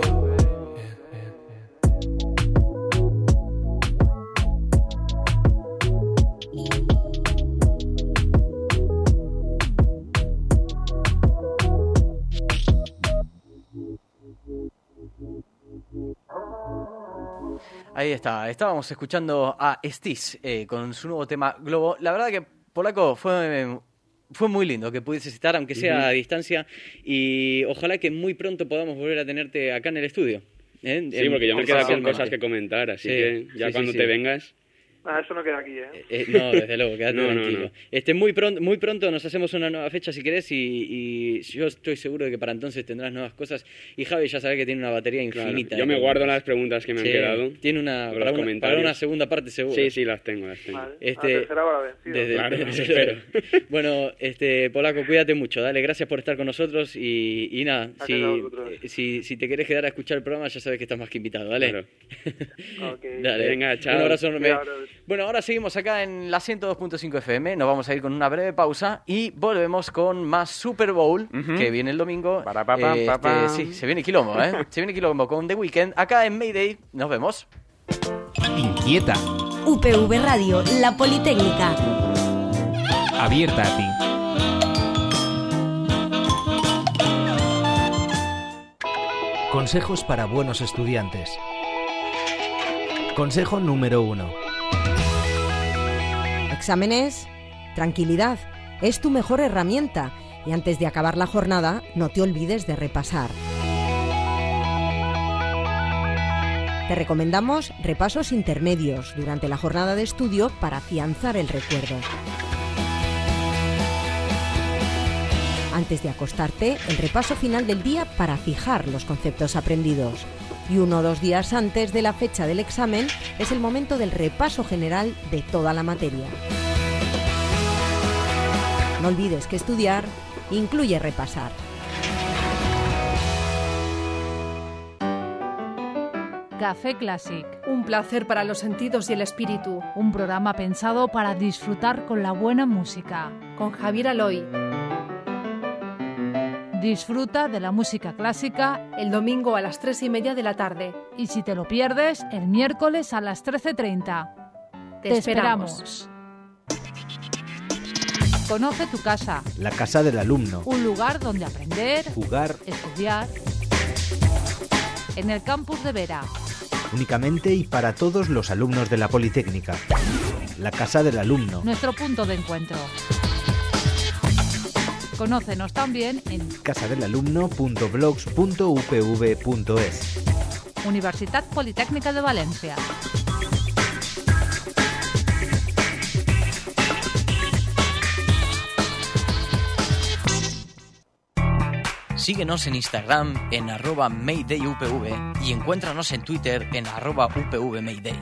Ahí está, estábamos escuchando a Stiz eh, con su nuevo tema Globo. La verdad que, Polaco, fue, fue muy lindo que pudieses estar, aunque sea Ujú. a distancia, y ojalá que muy pronto podamos volver a tenerte acá en el estudio. ¿eh? Sí, En- porque yo me quedo con presencialmente. cosas que comentar, así Sí, que ya sí, cuando sí, te sí. vengas... Ah, eso no queda aquí, ¿eh? Eh, no, desde luego, quédate No, no, tranquilo. no. Este, muy pronto, muy pronto nos hacemos una nueva fecha si querés, y, y yo estoy seguro de que para entonces tendrás nuevas cosas. Y Javi ya sabe que tiene una batería Claro, infinita. yo de me preguntas. guardo las preguntas que me Sí, han quedado. Tiene una o los para, una comentarios. para una segunda parte seguro. Sí, sí, las tengo, las tengo. Vale. Este, A la tercera va la vencida. Desde- Claro, desde- espero. Bueno, este Polaco, cuídate mucho, dale, gracias por estar con nosotros y, y nada, Gracias si, a vosotros. eh, si, si te querés quedar a escuchar el programa ya sabes que estás más que invitado, dale. Claro. Ok. Dale, Venga, chao. Un abrazo enorme. Cuidado. Bueno, ahora seguimos acá en la ciento dos punto cinco F M, nos vamos a ir con una breve pausa y volvemos con más Super Bowl, Ujú. que viene el domingo. Para, pa, pam, Eh, pa, este, pam. sí, se viene quilombo, ¿eh? Se viene quilombo con The Weeknd, acá en Mayday, nos vemos. Inquieta. U P V Radio, La Politécnica. abierta a ti. Consejos para buenos estudiantes. Consejo número uno. Exámenes, tranquilidad, es tu mejor herramienta y antes de acabar la jornada no te olvides de repasar. Te recomendamos repasos intermedios durante la jornada de estudio para afianzar el recuerdo. Antes de acostarte, el repaso final del día para fijar los conceptos aprendidos. Y uno o dos días antes de la fecha del examen es el momento del repaso general de toda la materia. No olvides que estudiar incluye repasar. Café Classic. Un placer para los sentidos y el espíritu. Un programa pensado para disfrutar con la buena música. Con Javier Aloy. Disfruta de la música clásica el domingo a las tres y media de la tarde. Y si te lo pierdes, el miércoles a las trece treinta. Te, te esperamos. esperamos. Conoce tu casa. La casa del alumno. Un lugar donde aprender, jugar, estudiar. En el campus de Vera. Únicamente y para todos los alumnos de la Politécnica. La casa del alumno. Nuestro punto de encuentro. Conócenos también en casadelalumno punto blogs punto u p v punto es. Universitat Politécnica de Valencia. Síguenos en Instagram en arroba maydayupv y encuéntranos en Twitter en arroba upvmayday.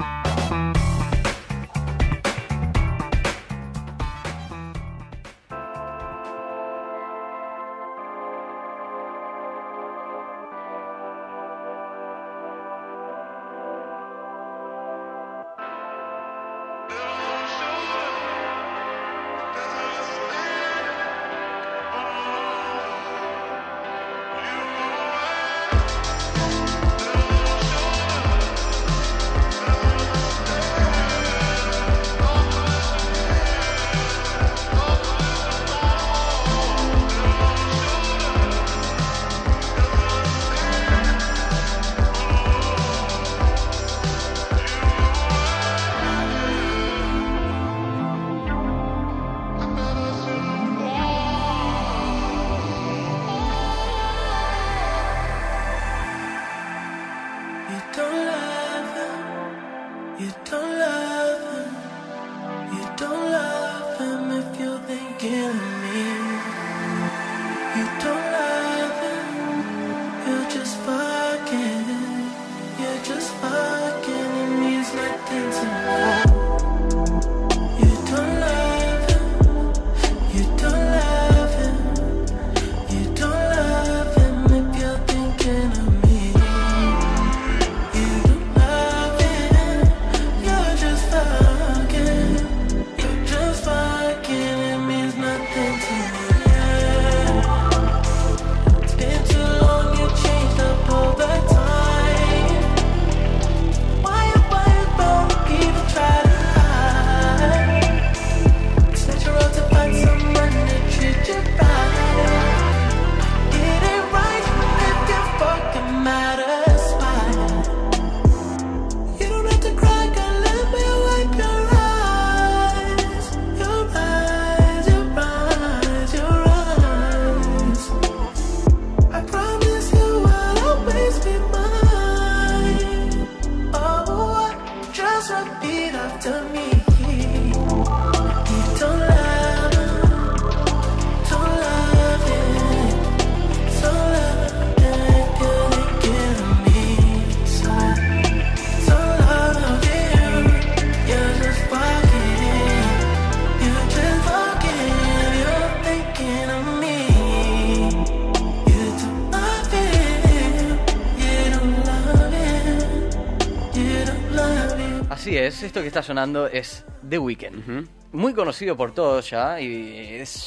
Así es, esto que está sonando es The Weeknd. Uh-huh. Muy conocido por todos ya y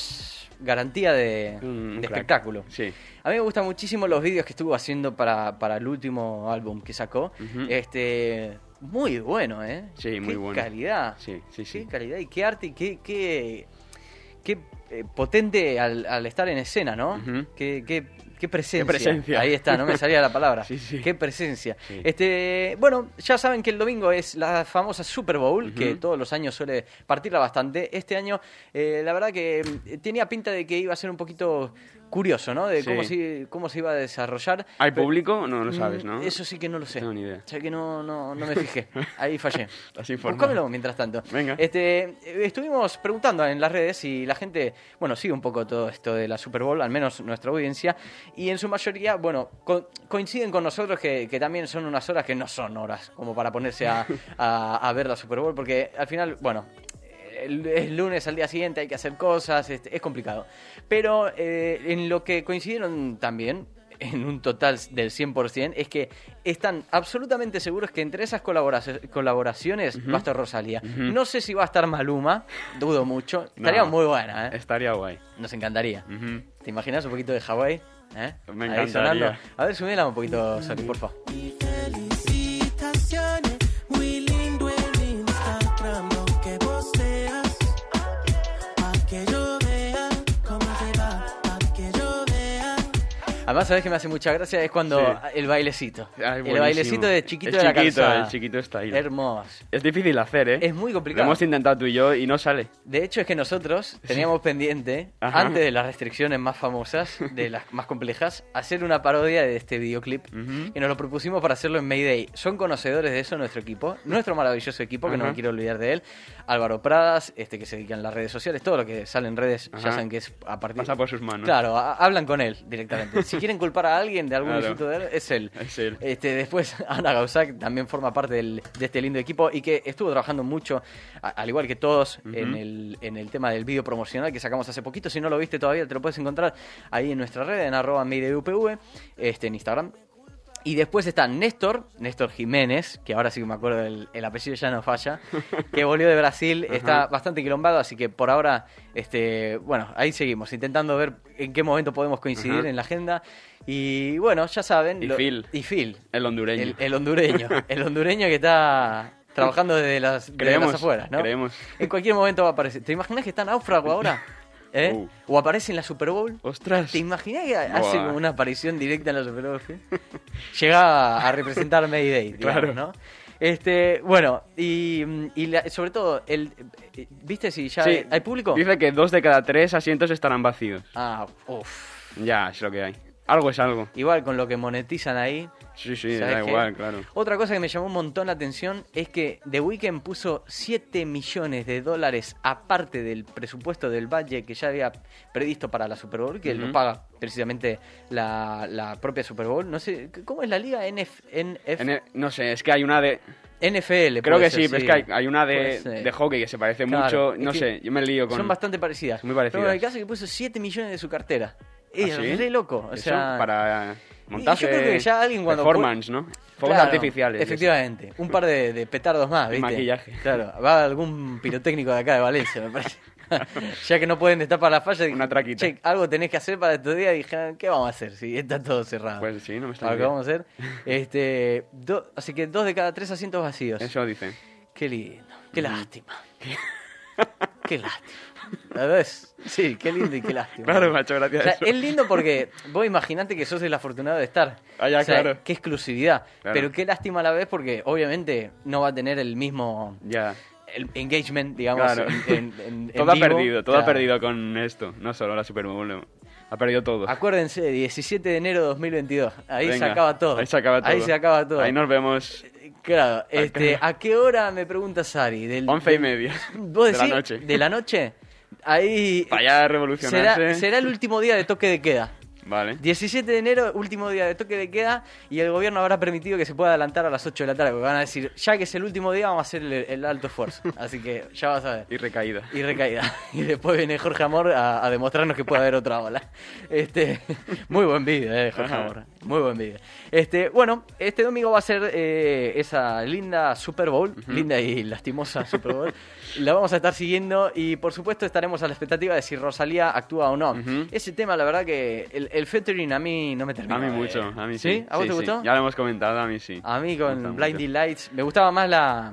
es garantía de, un, de un espectáculo. Sí. A mí me gustan muchísimo los vídeos que estuvo haciendo para, para el último álbum que sacó. Uh-huh. Este, muy bueno, ¿eh? Sí, muy qué bueno. calidad. Sí, sí, sí. Qué calidad y qué arte y qué, qué, qué eh, potente al, al estar en escena, ¿no? Ujú. Qué, qué, qué presencia. Qué presencia. Ahí está, no me salía la palabra. Sí, sí. Qué presencia. Sí. Este, bueno, ya saben que el domingo es la famosa Super Bowl, Ujú. que todos los años suele partirla bastante. Este año, eh, la verdad que eh, tenía pinta de que iba a ser un poquito curioso, ¿no? De Sí. cómo, se, cómo se iba a desarrollar. ¿Hay Pero- público? No lo sabes, Mm, ¿no? Eso sí que no lo sé. No tengo ni idea. O sea que no, no, no me fijé. Ahí fallé. Estás informado. Búscamelo mientras tanto. Venga. Este, eh, estuvimos preguntando en las redes y la gente, bueno, sigue un poco todo esto de la Super Bowl, al menos nuestra audiencia, y en su mayoría, bueno, co- coinciden con nosotros que, que también son unas horas que no son horas como para ponerse a, a, a ver la Super Bowl, porque al final, bueno, el, el lunes al día siguiente hay que hacer cosas, es, es complicado. Pero eh, en lo que coincidieron también, en un total del cien por ciento, es que están absolutamente seguros que entre esas colaboraci- colaboraciones va a estar Rosalía. Ujú. No sé si va a estar Maluma, dudo mucho. Estaría No. muy buena, ¿eh? Estaría guay. Nos encantaría. Ujú. ¿Te imaginas un poquito de Hawái? ¿Eh? Me Ahí encantaría. sonando. A ver, subíla un poquito, Sony, por favor. Felicitaciones, muy lindo el Instagram lo que posteas. Pa' que yo vea cómo te va, pa' que yo vea. Además, ¿sabes que me hace mucha gracia? Es cuando Sí. el bailecito. Ah, es el buenísimo. bailecito de chiquito El de la chiquito, calzada. el chiquito está ahí. Hermoso. Es difícil hacer, ¿eh? Es muy Lo complicado. hemos intentado tú y yo y no sale. De hecho, es que nosotros teníamos pendiente, Ajá. antes de las restricciones más famosas, de las más complejas, hacer una parodia de este videoclip. Ujú. Y nos lo propusimos para hacerlo en Mayday. Son conocedores de eso nuestro equipo, nuestro maravilloso equipo, que no Ajá. me quiero olvidar de él. Álvaro Pradas, este que se dedica en las redes sociales, todo lo que sale en redes, ya Ajá. saben que es a partir... Pasa por sus manos. Claro, a- hablan con él directamente. Si quieren culpar a alguien de algún Claro. insulto de él, es él. Es él. Este, después, Ana Gauzak también forma parte del- de este lindo equipo y que estuvo trabajando mucho, a- al igual que todos, Ujú. en, el, en el tema del vídeo promocional que sacamos hace poquito. Si no lo viste todavía, te lo puedes encontrar ahí en nuestra red, en arroba MayDayUPV, este, en Instagram. Y después está Néstor, Néstor Jiménez, que ahora sí que me acuerdo el, el apellido ya no falla, que volvió de Brasil, Ajá. está bastante quilombado, así que por ahora, este, bueno, ahí seguimos, intentando ver en qué momento podemos coincidir Ajá. en la agenda. Y bueno, ya saben. Y lo- Phil. Y Phil. El hondureño. El, el hondureño. El hondureño que está trabajando desde las, desde Creemos, las afueras, ¿no? creemos. En cualquier momento va a aparecer. ¿Te imaginas que está náufrago ahora? ¿Eh? Uh. O aparece en la Super Bowl. Ostras. ¿Te imaginas que hace Buah. como una aparición directa en la Super Bowl? Phil? Llega a representar Mayday, digamos, Claro. ¿no? Este, bueno, y, y la- sobre todo, el, eh, ¿viste si ya Sí, hay, hay público? Dice que dos de cada tres asientos estarán vacíos. Ah, uff. Ya, es lo que hay. Algo es algo. Igual con lo que monetizan ahí. Sí, sí, ¿sabes da qué? igual, claro. Otra cosa que me llamó un montón la atención es que The Weeknd puso siete millones de dólares aparte del presupuesto del budget que ya había previsto para la Super Bowl, que Ujú. lo paga precisamente la, la propia Super Bowl. No sé, ¿cómo es la liga? N F, N F, En el- no sé, es que hay una de... N F L. Creo puede que ser, sí, pero es que hay, hay una Puede de, ser. de hockey que se parece Claro, mucho. es No que sé, yo me lío con... Son bastante parecidas. Muy parecidas. Pero bueno, el caso es que puso siete millones de su cartera. Es ¿Ah, sí? re loco. O Eso, sea, para montaje, yo creo que ya alguien cuando performance, ¿no? Fuegos Claro, artificiales. Efectivamente. Un par de, de petardos más, Y ¿viste? maquillaje. Claro. Va algún pirotécnico de acá de Valencia, me parece. Ya que no pueden estar para la falla. Una traquita. Che, algo tenés que hacer para estos días. Y dije, ¿qué vamos a hacer si está todo cerrado? Pues sí, no me está ¿Para qué vamos a hacer? Este, do- así que dos de cada tres asientos vacíos. Eso dicen. Qué lindo. Qué lástima. Qué lástima. La verdad es- Sí, qué lindo y qué lástima. Claro, me ha hecho gracia O sea, eso. es lindo porque vos imaginate que sos el afortunado de estar. Ah, ya, O sea, claro. Qué exclusividad. Claro. Pero qué lástima a la vez porque obviamente no va a tener el mismo Ya. el engagement, digamos. Claro. en- en- en- en Todo ha vivo. perdido, todo ha Claro. perdido con esto. No solo la Super Bowl, no. Ha perdido todo. Acuérdense, diecisiete de enero de dos mil veintidós. Ahí se Venga, acaba todo. Ahí se acaba todo. Ahí se acaba todo. Ahí nos vemos Claro, este, ¿a qué hora me pregunta Sari? Del, once y del- media ¿Vos de la decís? noche. ¿De la noche? Ahí Para ya revolucionarse. será, será el último día de toque de queda. Vale. diecisiete de enero, último día de toque de queda, y el gobierno habrá permitido que se pueda adelantar a las ocho de la tarde, porque van a decir, ya que es el último día, vamos a hacer el, el alto esfuerzo. Así que ya vas a ver. Y recaída. Y recaída. Y después viene Jorge Amor a, a demostrarnos que puede haber otra ola. Este, muy buen vídeo, eh, Jorge Ajá. Amor. Muy buen vídeo. Este, bueno, este domingo va a ser eh, esa linda Super Bowl, linda y lastimosa Super Bowl. La vamos a estar siguiendo y por supuesto estaremos a la expectativa de si Rosalía actúa o no. Ujú. Ese tema, la verdad que el, el featuring a mí no me termina. A mí de- mucho, a mí sí. ¿Sí? ¿A vos te sí. gustó? Ya lo hemos comentado, a mí sí. A mí Me con gusta Blinding mucho. Lights me gustaba más la,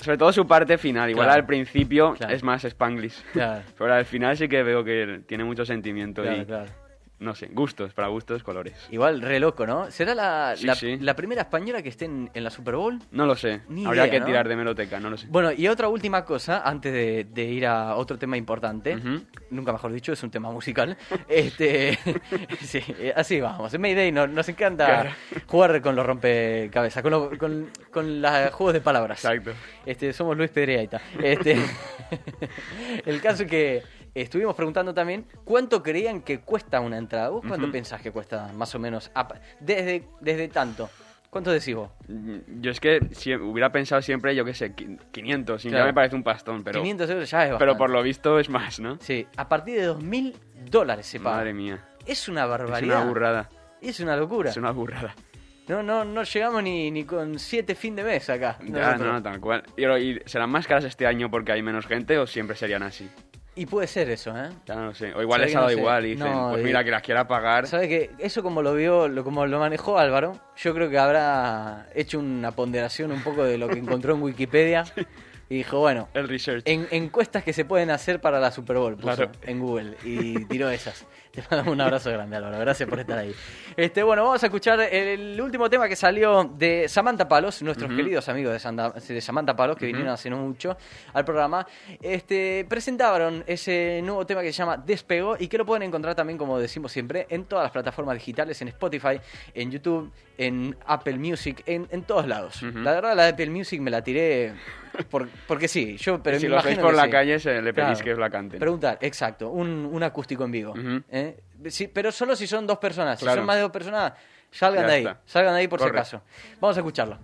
Sobre todo su parte final. Igual Claro. al principio Claro. es más Spanglish. Claro. Pero al final sí que veo que tiene mucho sentimiento Claro, y, claro. no sé, gustos, para gustos, colores. Igual, re loco, ¿no? ¿Será la, Sí, la, sí. la primera española que esté en, en la Super Bowl? No lo sé. Ni Habría idea, que ¿no? tirar de hemeroteca, no lo sé. Bueno, y otra última cosa, antes de, de ir a otro tema importante, Ujú. nunca mejor dicho, es un tema musical. este sí, así vamos. En Mayday no- nos encanta Claro. jugar con los rompecabezas, con, lo- con, con los juegos de palabras. Exacto. Este, somos Luis Pedreaita. Este, el caso es que estuvimos preguntando también cuánto creían que cuesta una entrada. ¿Vos cuánto Ujú. pensás que cuesta más o menos? Apa- Desde, desde tanto. ¿Cuánto decís vos? Yo es que si, hubiera pensado siempre, yo qué sé, qui- quinientos. Y Claro. ya me parece un pastón, pero, quinientos euros ya es bastante. pero por lo visto es más, ¿no? Sí, a partir de dos mil dólares se paga. Madre mía. Es una Es barbaridad. una burrada. Es una locura. Es una burrada. No, no, no llegamos ni, ni con siete fin de mes acá. Ya, nosotros. no, tal cual. Y, y ¿serán más caras este año porque hay menos gente o siempre serían así? Y puede ser eso, ¿eh? Ya no lo sé. O igual Sabe les que ha no dado sé. igual y dicen, No, pues y- mira, que las quiera pagar. ¿Sabes qué? Eso como lo vio, lo, como lo manejó Álvaro, yo creo que habrá hecho una ponderación un poco de lo que encontró en Wikipedia y dijo, bueno, El research. en, encuestas que se pueden hacer para la Super Bowl, puso Claro. en Google y tiró esas. Te mandamos un abrazo grande, Álvaro. Gracias por estar ahí. Este, bueno, vamos a escuchar el último tema que salió de Samantha Palos, nuestros Ujú. queridos amigos de, Santa- de Samantha Palos, que Ujú. vinieron hace no mucho al programa. Este, presentaron ese nuevo tema que se llama Despegó y que lo pueden encontrar también, como decimos siempre, en todas las plataformas digitales, en Spotify, en YouTube, en Apple Music, en, en todos lados. Ujú. La verdad, la de Apple Music me la tiré por- porque sí, yo pero si me los veis imagino por que la sí. calle, se le pedís Claro. que os la canten. Preguntar, exacto, un, un acústico en vivo. Ujú. ¿eh? Sí, pero solo si son dos personas. Si Claro. son más de dos personas, salgan Ya de ahí. está. Salgan de ahí por Corre. si acaso. Vamos a escucharlo.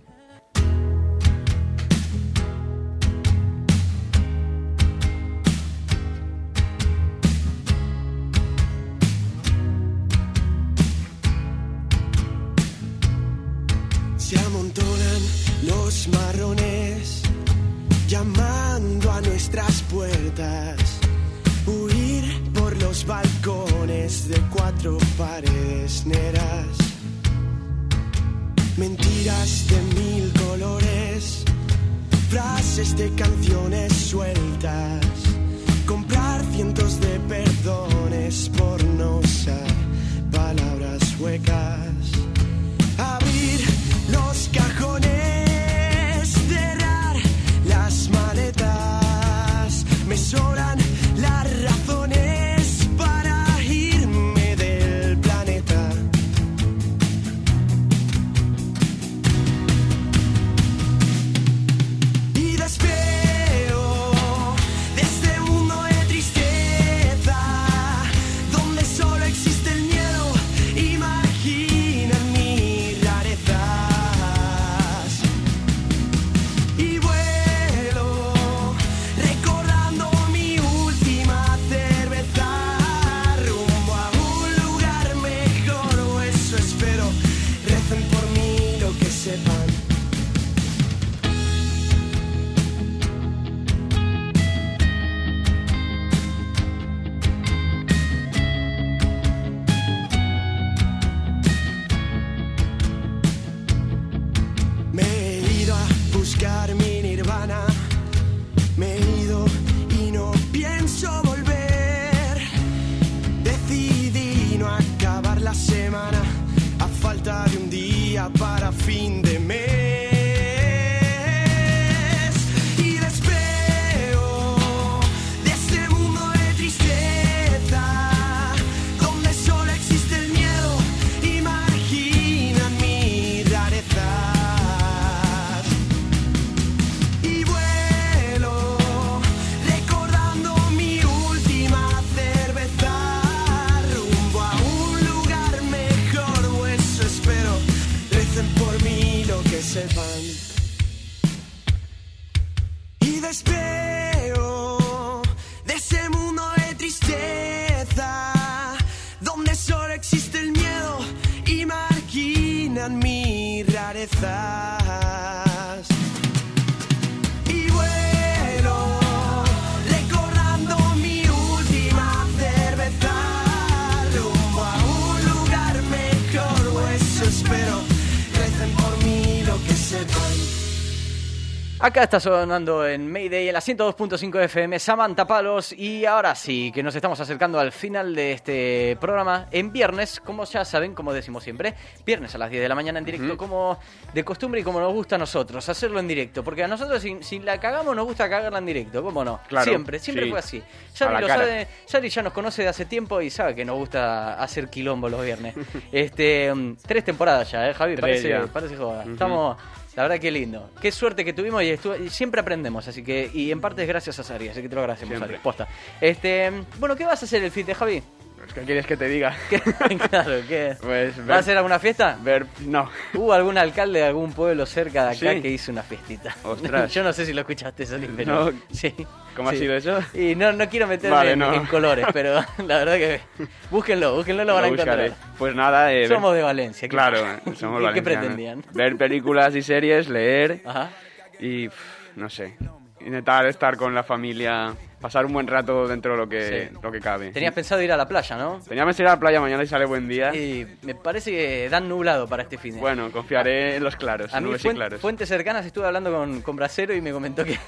Se amontonan los marrones llamando a nuestras puertas. Huir por los balcones de cuatro paredes negras. Mentiras de mil colores, frases de canciones sueltas. Comprar cientos de perdones por no usar palabras huecas. Abrir los cajones, cerrar las maletas. Me sobran las razones para irme del planeta. Y despego de este mundo de tristeza, donde solo existe el miedo. Imagina mis rarezas y vuelo recordando mi última cerveza, rumbo a un lugar mejor, o eso espero. Recen por mí lo que sepan. Me he ido a buscar mi nirvana. Me he ido y no pienso volver. Decidí no acabar la semana a falta de un día para fin de mes. Y despego de este mundo de tristeza, donde solo existe el miedo. Imagina mis rarezas y vuelo recordando mi última cerveza, rumbo a un lugar mejor, o eso espero. Recen por mí lo que sepan. Y despego de ese mundo de tristeza, donde solo existe el miedo. Imaginan mis rarezas y vuelo recordando mi última cerveza, rumbo a un lugar mejor, o eso espero. Recen por mí lo que sepan. Acá está sonando en Mayday en la ciento dos punto cinco F M Samantha Palos, y ahora sí que nos estamos acercando al final de este programa en viernes, como ya saben, como decimos siempre, viernes a las diez de la mañana en directo, mm. como de costumbre y como nos gusta a nosotros, hacerlo en directo, porque a nosotros si, si la cagamos nos gusta cagarla en directo, ¿cómo no? Claro, siempre, siempre sí. fue así. Sari lo sabe, Sari ya nos conoce de hace tiempo y sabe que nos gusta hacer quilombo los viernes. este um, Tres temporadas ya, ¿eh, Javi? Tres Parece, ya. parece joda. Uh-huh. Estamos... La verdad que lindo. Qué suerte que tuvimos y, estu- y siempre aprendemos, así que y en parte es gracias a Sari, así que te lo agradecemos, Siempre. Sari. Posta. Este, bueno, ¿qué vas a hacer el fin de Javi? ¿Qué quieres que te diga? Claro, ¿qué? Pues ver, ¿vas a hacer alguna fiesta? Ver, no. ¿Hubo algún alcalde de algún pueblo cerca de acá ¿Sí? que hizo una fiestita? Ostras. Yo no sé si lo escuchaste, Soli, pero No. sí. ¿Cómo sí. ha sido eso? Y no, no quiero meterme Vale, en, no. en colores, pero la verdad que búsquenlo, búsquenlo, lo van a buscaré. encontrar. Pues nada, eh, Somos ver... de Valencia. ¿Qué Claro, pasa? somos ¿Qué, valencianos. ¿Qué pretendían? Ver películas y series, leer Ajá. y, pff, no sé, intentar estar con la familia, pasar un buen rato dentro de lo que, Sí. lo que cabe. Tenías pensado ir a la playa, ¿no? Tenía pensado ir a la playa mañana y sale buen día. Y me parece que dan nublado para este fin de. Bueno, confiaré en los claros, A mí, nubes y fuen- claros. fuentes cercanas, estuve hablando con, con Brasero y me comentó que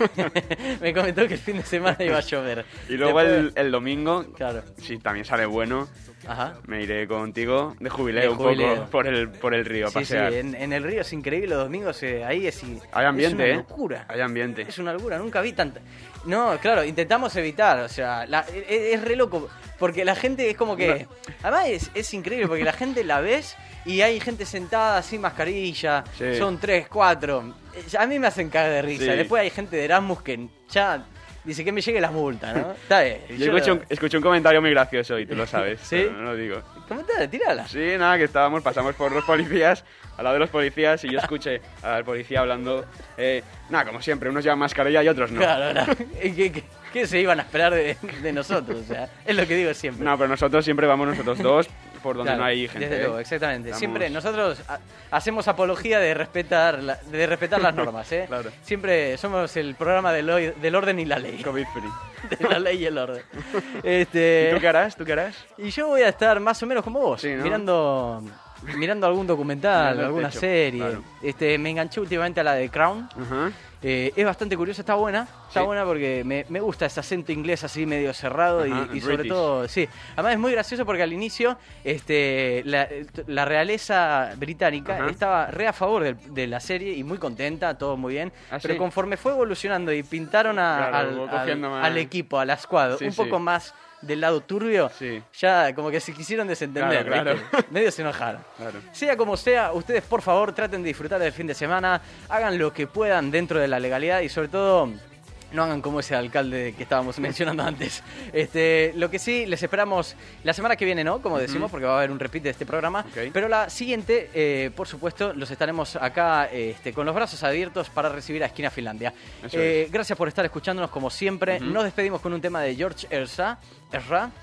me comentó que el fin de semana iba a llover. Y luego Después- el, el domingo, Claro. si también sale bueno, Ajá. me iré contigo de jubileo, De un jubileo. poco por el, por el río a Sí, sí, pasear. en, en el río es increíble, los domingos eh, ahí es, i- Hay ambiente, es ¿eh? una locura. Hay ambiente. Es una locura, nunca vi tanta... No, claro, intentamos evitar, o sea, la- es, es re loco, porque la gente es como que... Además es, es increíble, porque la gente la ves y hay gente sentada sin mascarilla, Sí. son tres, cuatro... Eh, A mí me hacen cagar de risa, Sí. después hay gente de Erasmus que ya dice que me llegue las multas, ¿no? Está bien. Yo lo- escuché un, escuché un comentario muy gracioso y tú lo sabes. ¿Sí? pero no lo digo. ¿Cómo te tírala? Sí, nada, que estábamos, pasamos por los policías, al lado de los policías, y yo escuché al policía hablando, eh, nada, como siempre, unos llevan mascarilla y otros no. Claro, no. ¿Y ¿Qué, qué, qué se iban a esperar de, de nosotros? O sea, es lo que digo siempre. No, pero nosotros siempre vamos nosotros dos por donde Claro, no hay gente. Desde ¿eh? luego, exactamente. Estamos- Siempre nosotros ha- hacemos apología de respetar la- de respetar las normas, ¿eh? Claro. Siempre somos el programa del, hoy- del orden y la ley. COVID free. De la ley y el orden. Este, ¿Y tú qué harás? ¿Tú qué harás? y yo voy a estar más o menos como vos, Sí, ¿no? mirando mirando algún documental, Mirando el alguna techo, serie. claro. Este, me enganché últimamente a la de Crown. Ajá. Eh, es bastante curiosa, está buena. Está Sí. buena porque me, me gusta ese acento inglés así medio cerrado y- Ajá, y, sobre British. todo, sí. Además es muy gracioso porque al inicio este, la, la realeza británica Ajá. estaba re a favor del- de, la serie y muy contenta, todo muy bien. Ah, pero sí. conforme fue evolucionando y pintaron a- Claro, al, fue al- cogiendo más- al equipo, a la squad, Sí, un sí. poco más del lado turbio, Sí. ya como que se quisieron desentender, Claro, ¿viste? claro. Medio se enojaron. Claro. Sea como sea, ustedes por favor traten de disfrutar del fin de semana, hagan lo que puedan dentro de la legalidad y sobre todo no hagan como ese alcalde que estábamos mencionando antes. Este, lo que sí, les esperamos la semana que viene, ¿no? Como decimos, porque va a haber un repeat de este programa. Ok. Pero la siguiente, eh, por supuesto, los estaremos acá este, con los brazos abiertos para recibir a Esquina Finlandia. Eso Eh, es. Gracias por estar escuchándonos como siempre. Ujú. Nos despedimos con un tema de George Ezra, Ezra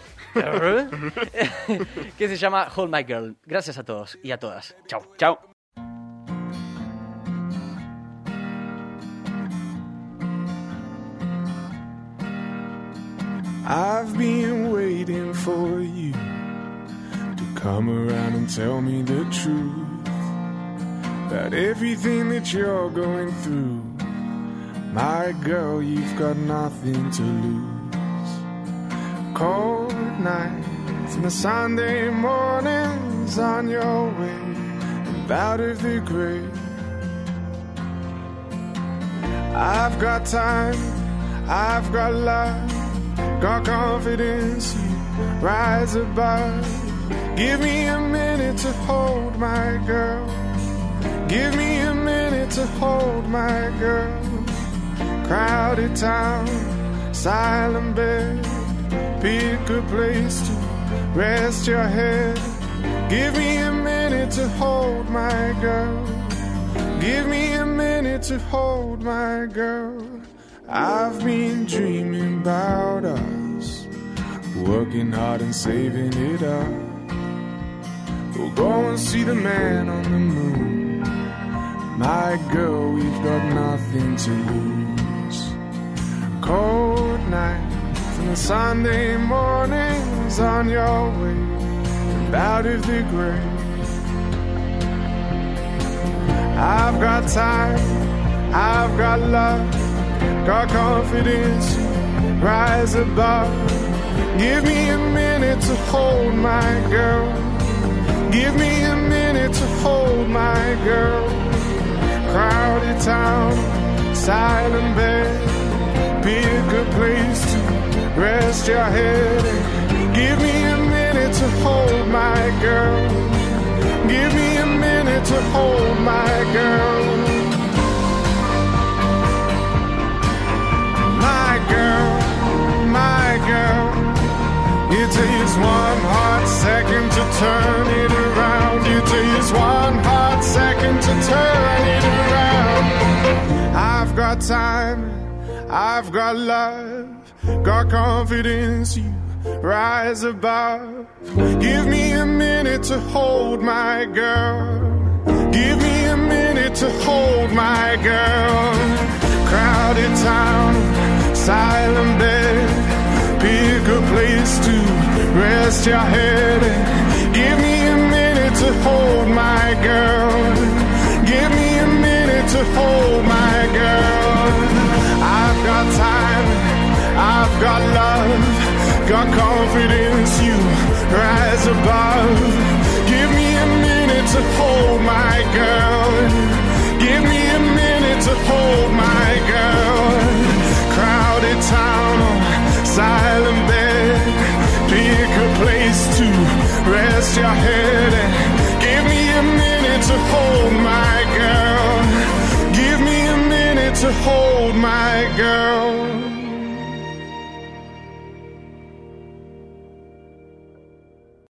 que se llama Hold My Girl. Gracias a todos y a todas. Chao. Chao. I've been waiting for you to come around and tell me the truth about everything that you're going through. My girl, you've got nothing to lose. Cold nights and the Sunday mornings on your way and out of the grave. I've got time, I've got love, got confidence, you rise above. Give me a minute to hold my girl. Give me a minute to hold my girl. Crowded town, silent bed. Pick a place to rest your head. Give me a minute to hold my girl. Give me a minute to hold my girl. I've been dreaming about us, working hard and saving it up. We'll go and see the man on the moon. My girl, we've got nothing to lose. Cold nights and the Sunday mornings on your way and out of the grave. I've got time, I've got love, got confidence, rise above. Give me a minute to hold my girl. Give me a minute to hold my girl. Crowded town, silent bed, be a good place to rest your head. Give me a minute to hold my girl. Give me a minute to hold my girl. My girl, my girl. It takes one hot second to turn it around. It takes one hot second to turn it around. I've got time, I've got love, got confidence, you rise above. Give me a minute to hold my girl. Give me a minute to hold my girl. Crowded town, silent bed, pick a place to rest your head. Give me a minute to hold my girl. Give me a minute to hold my girl. I've got time, I've got love, got confidence, you rise above. Give me a minute to hold my girl. Give me a minute to hold my girl. Crowded town, silent bed, pick a place to rest your head. Give me a minute to hold my girl. Give me a minute to hold my girl.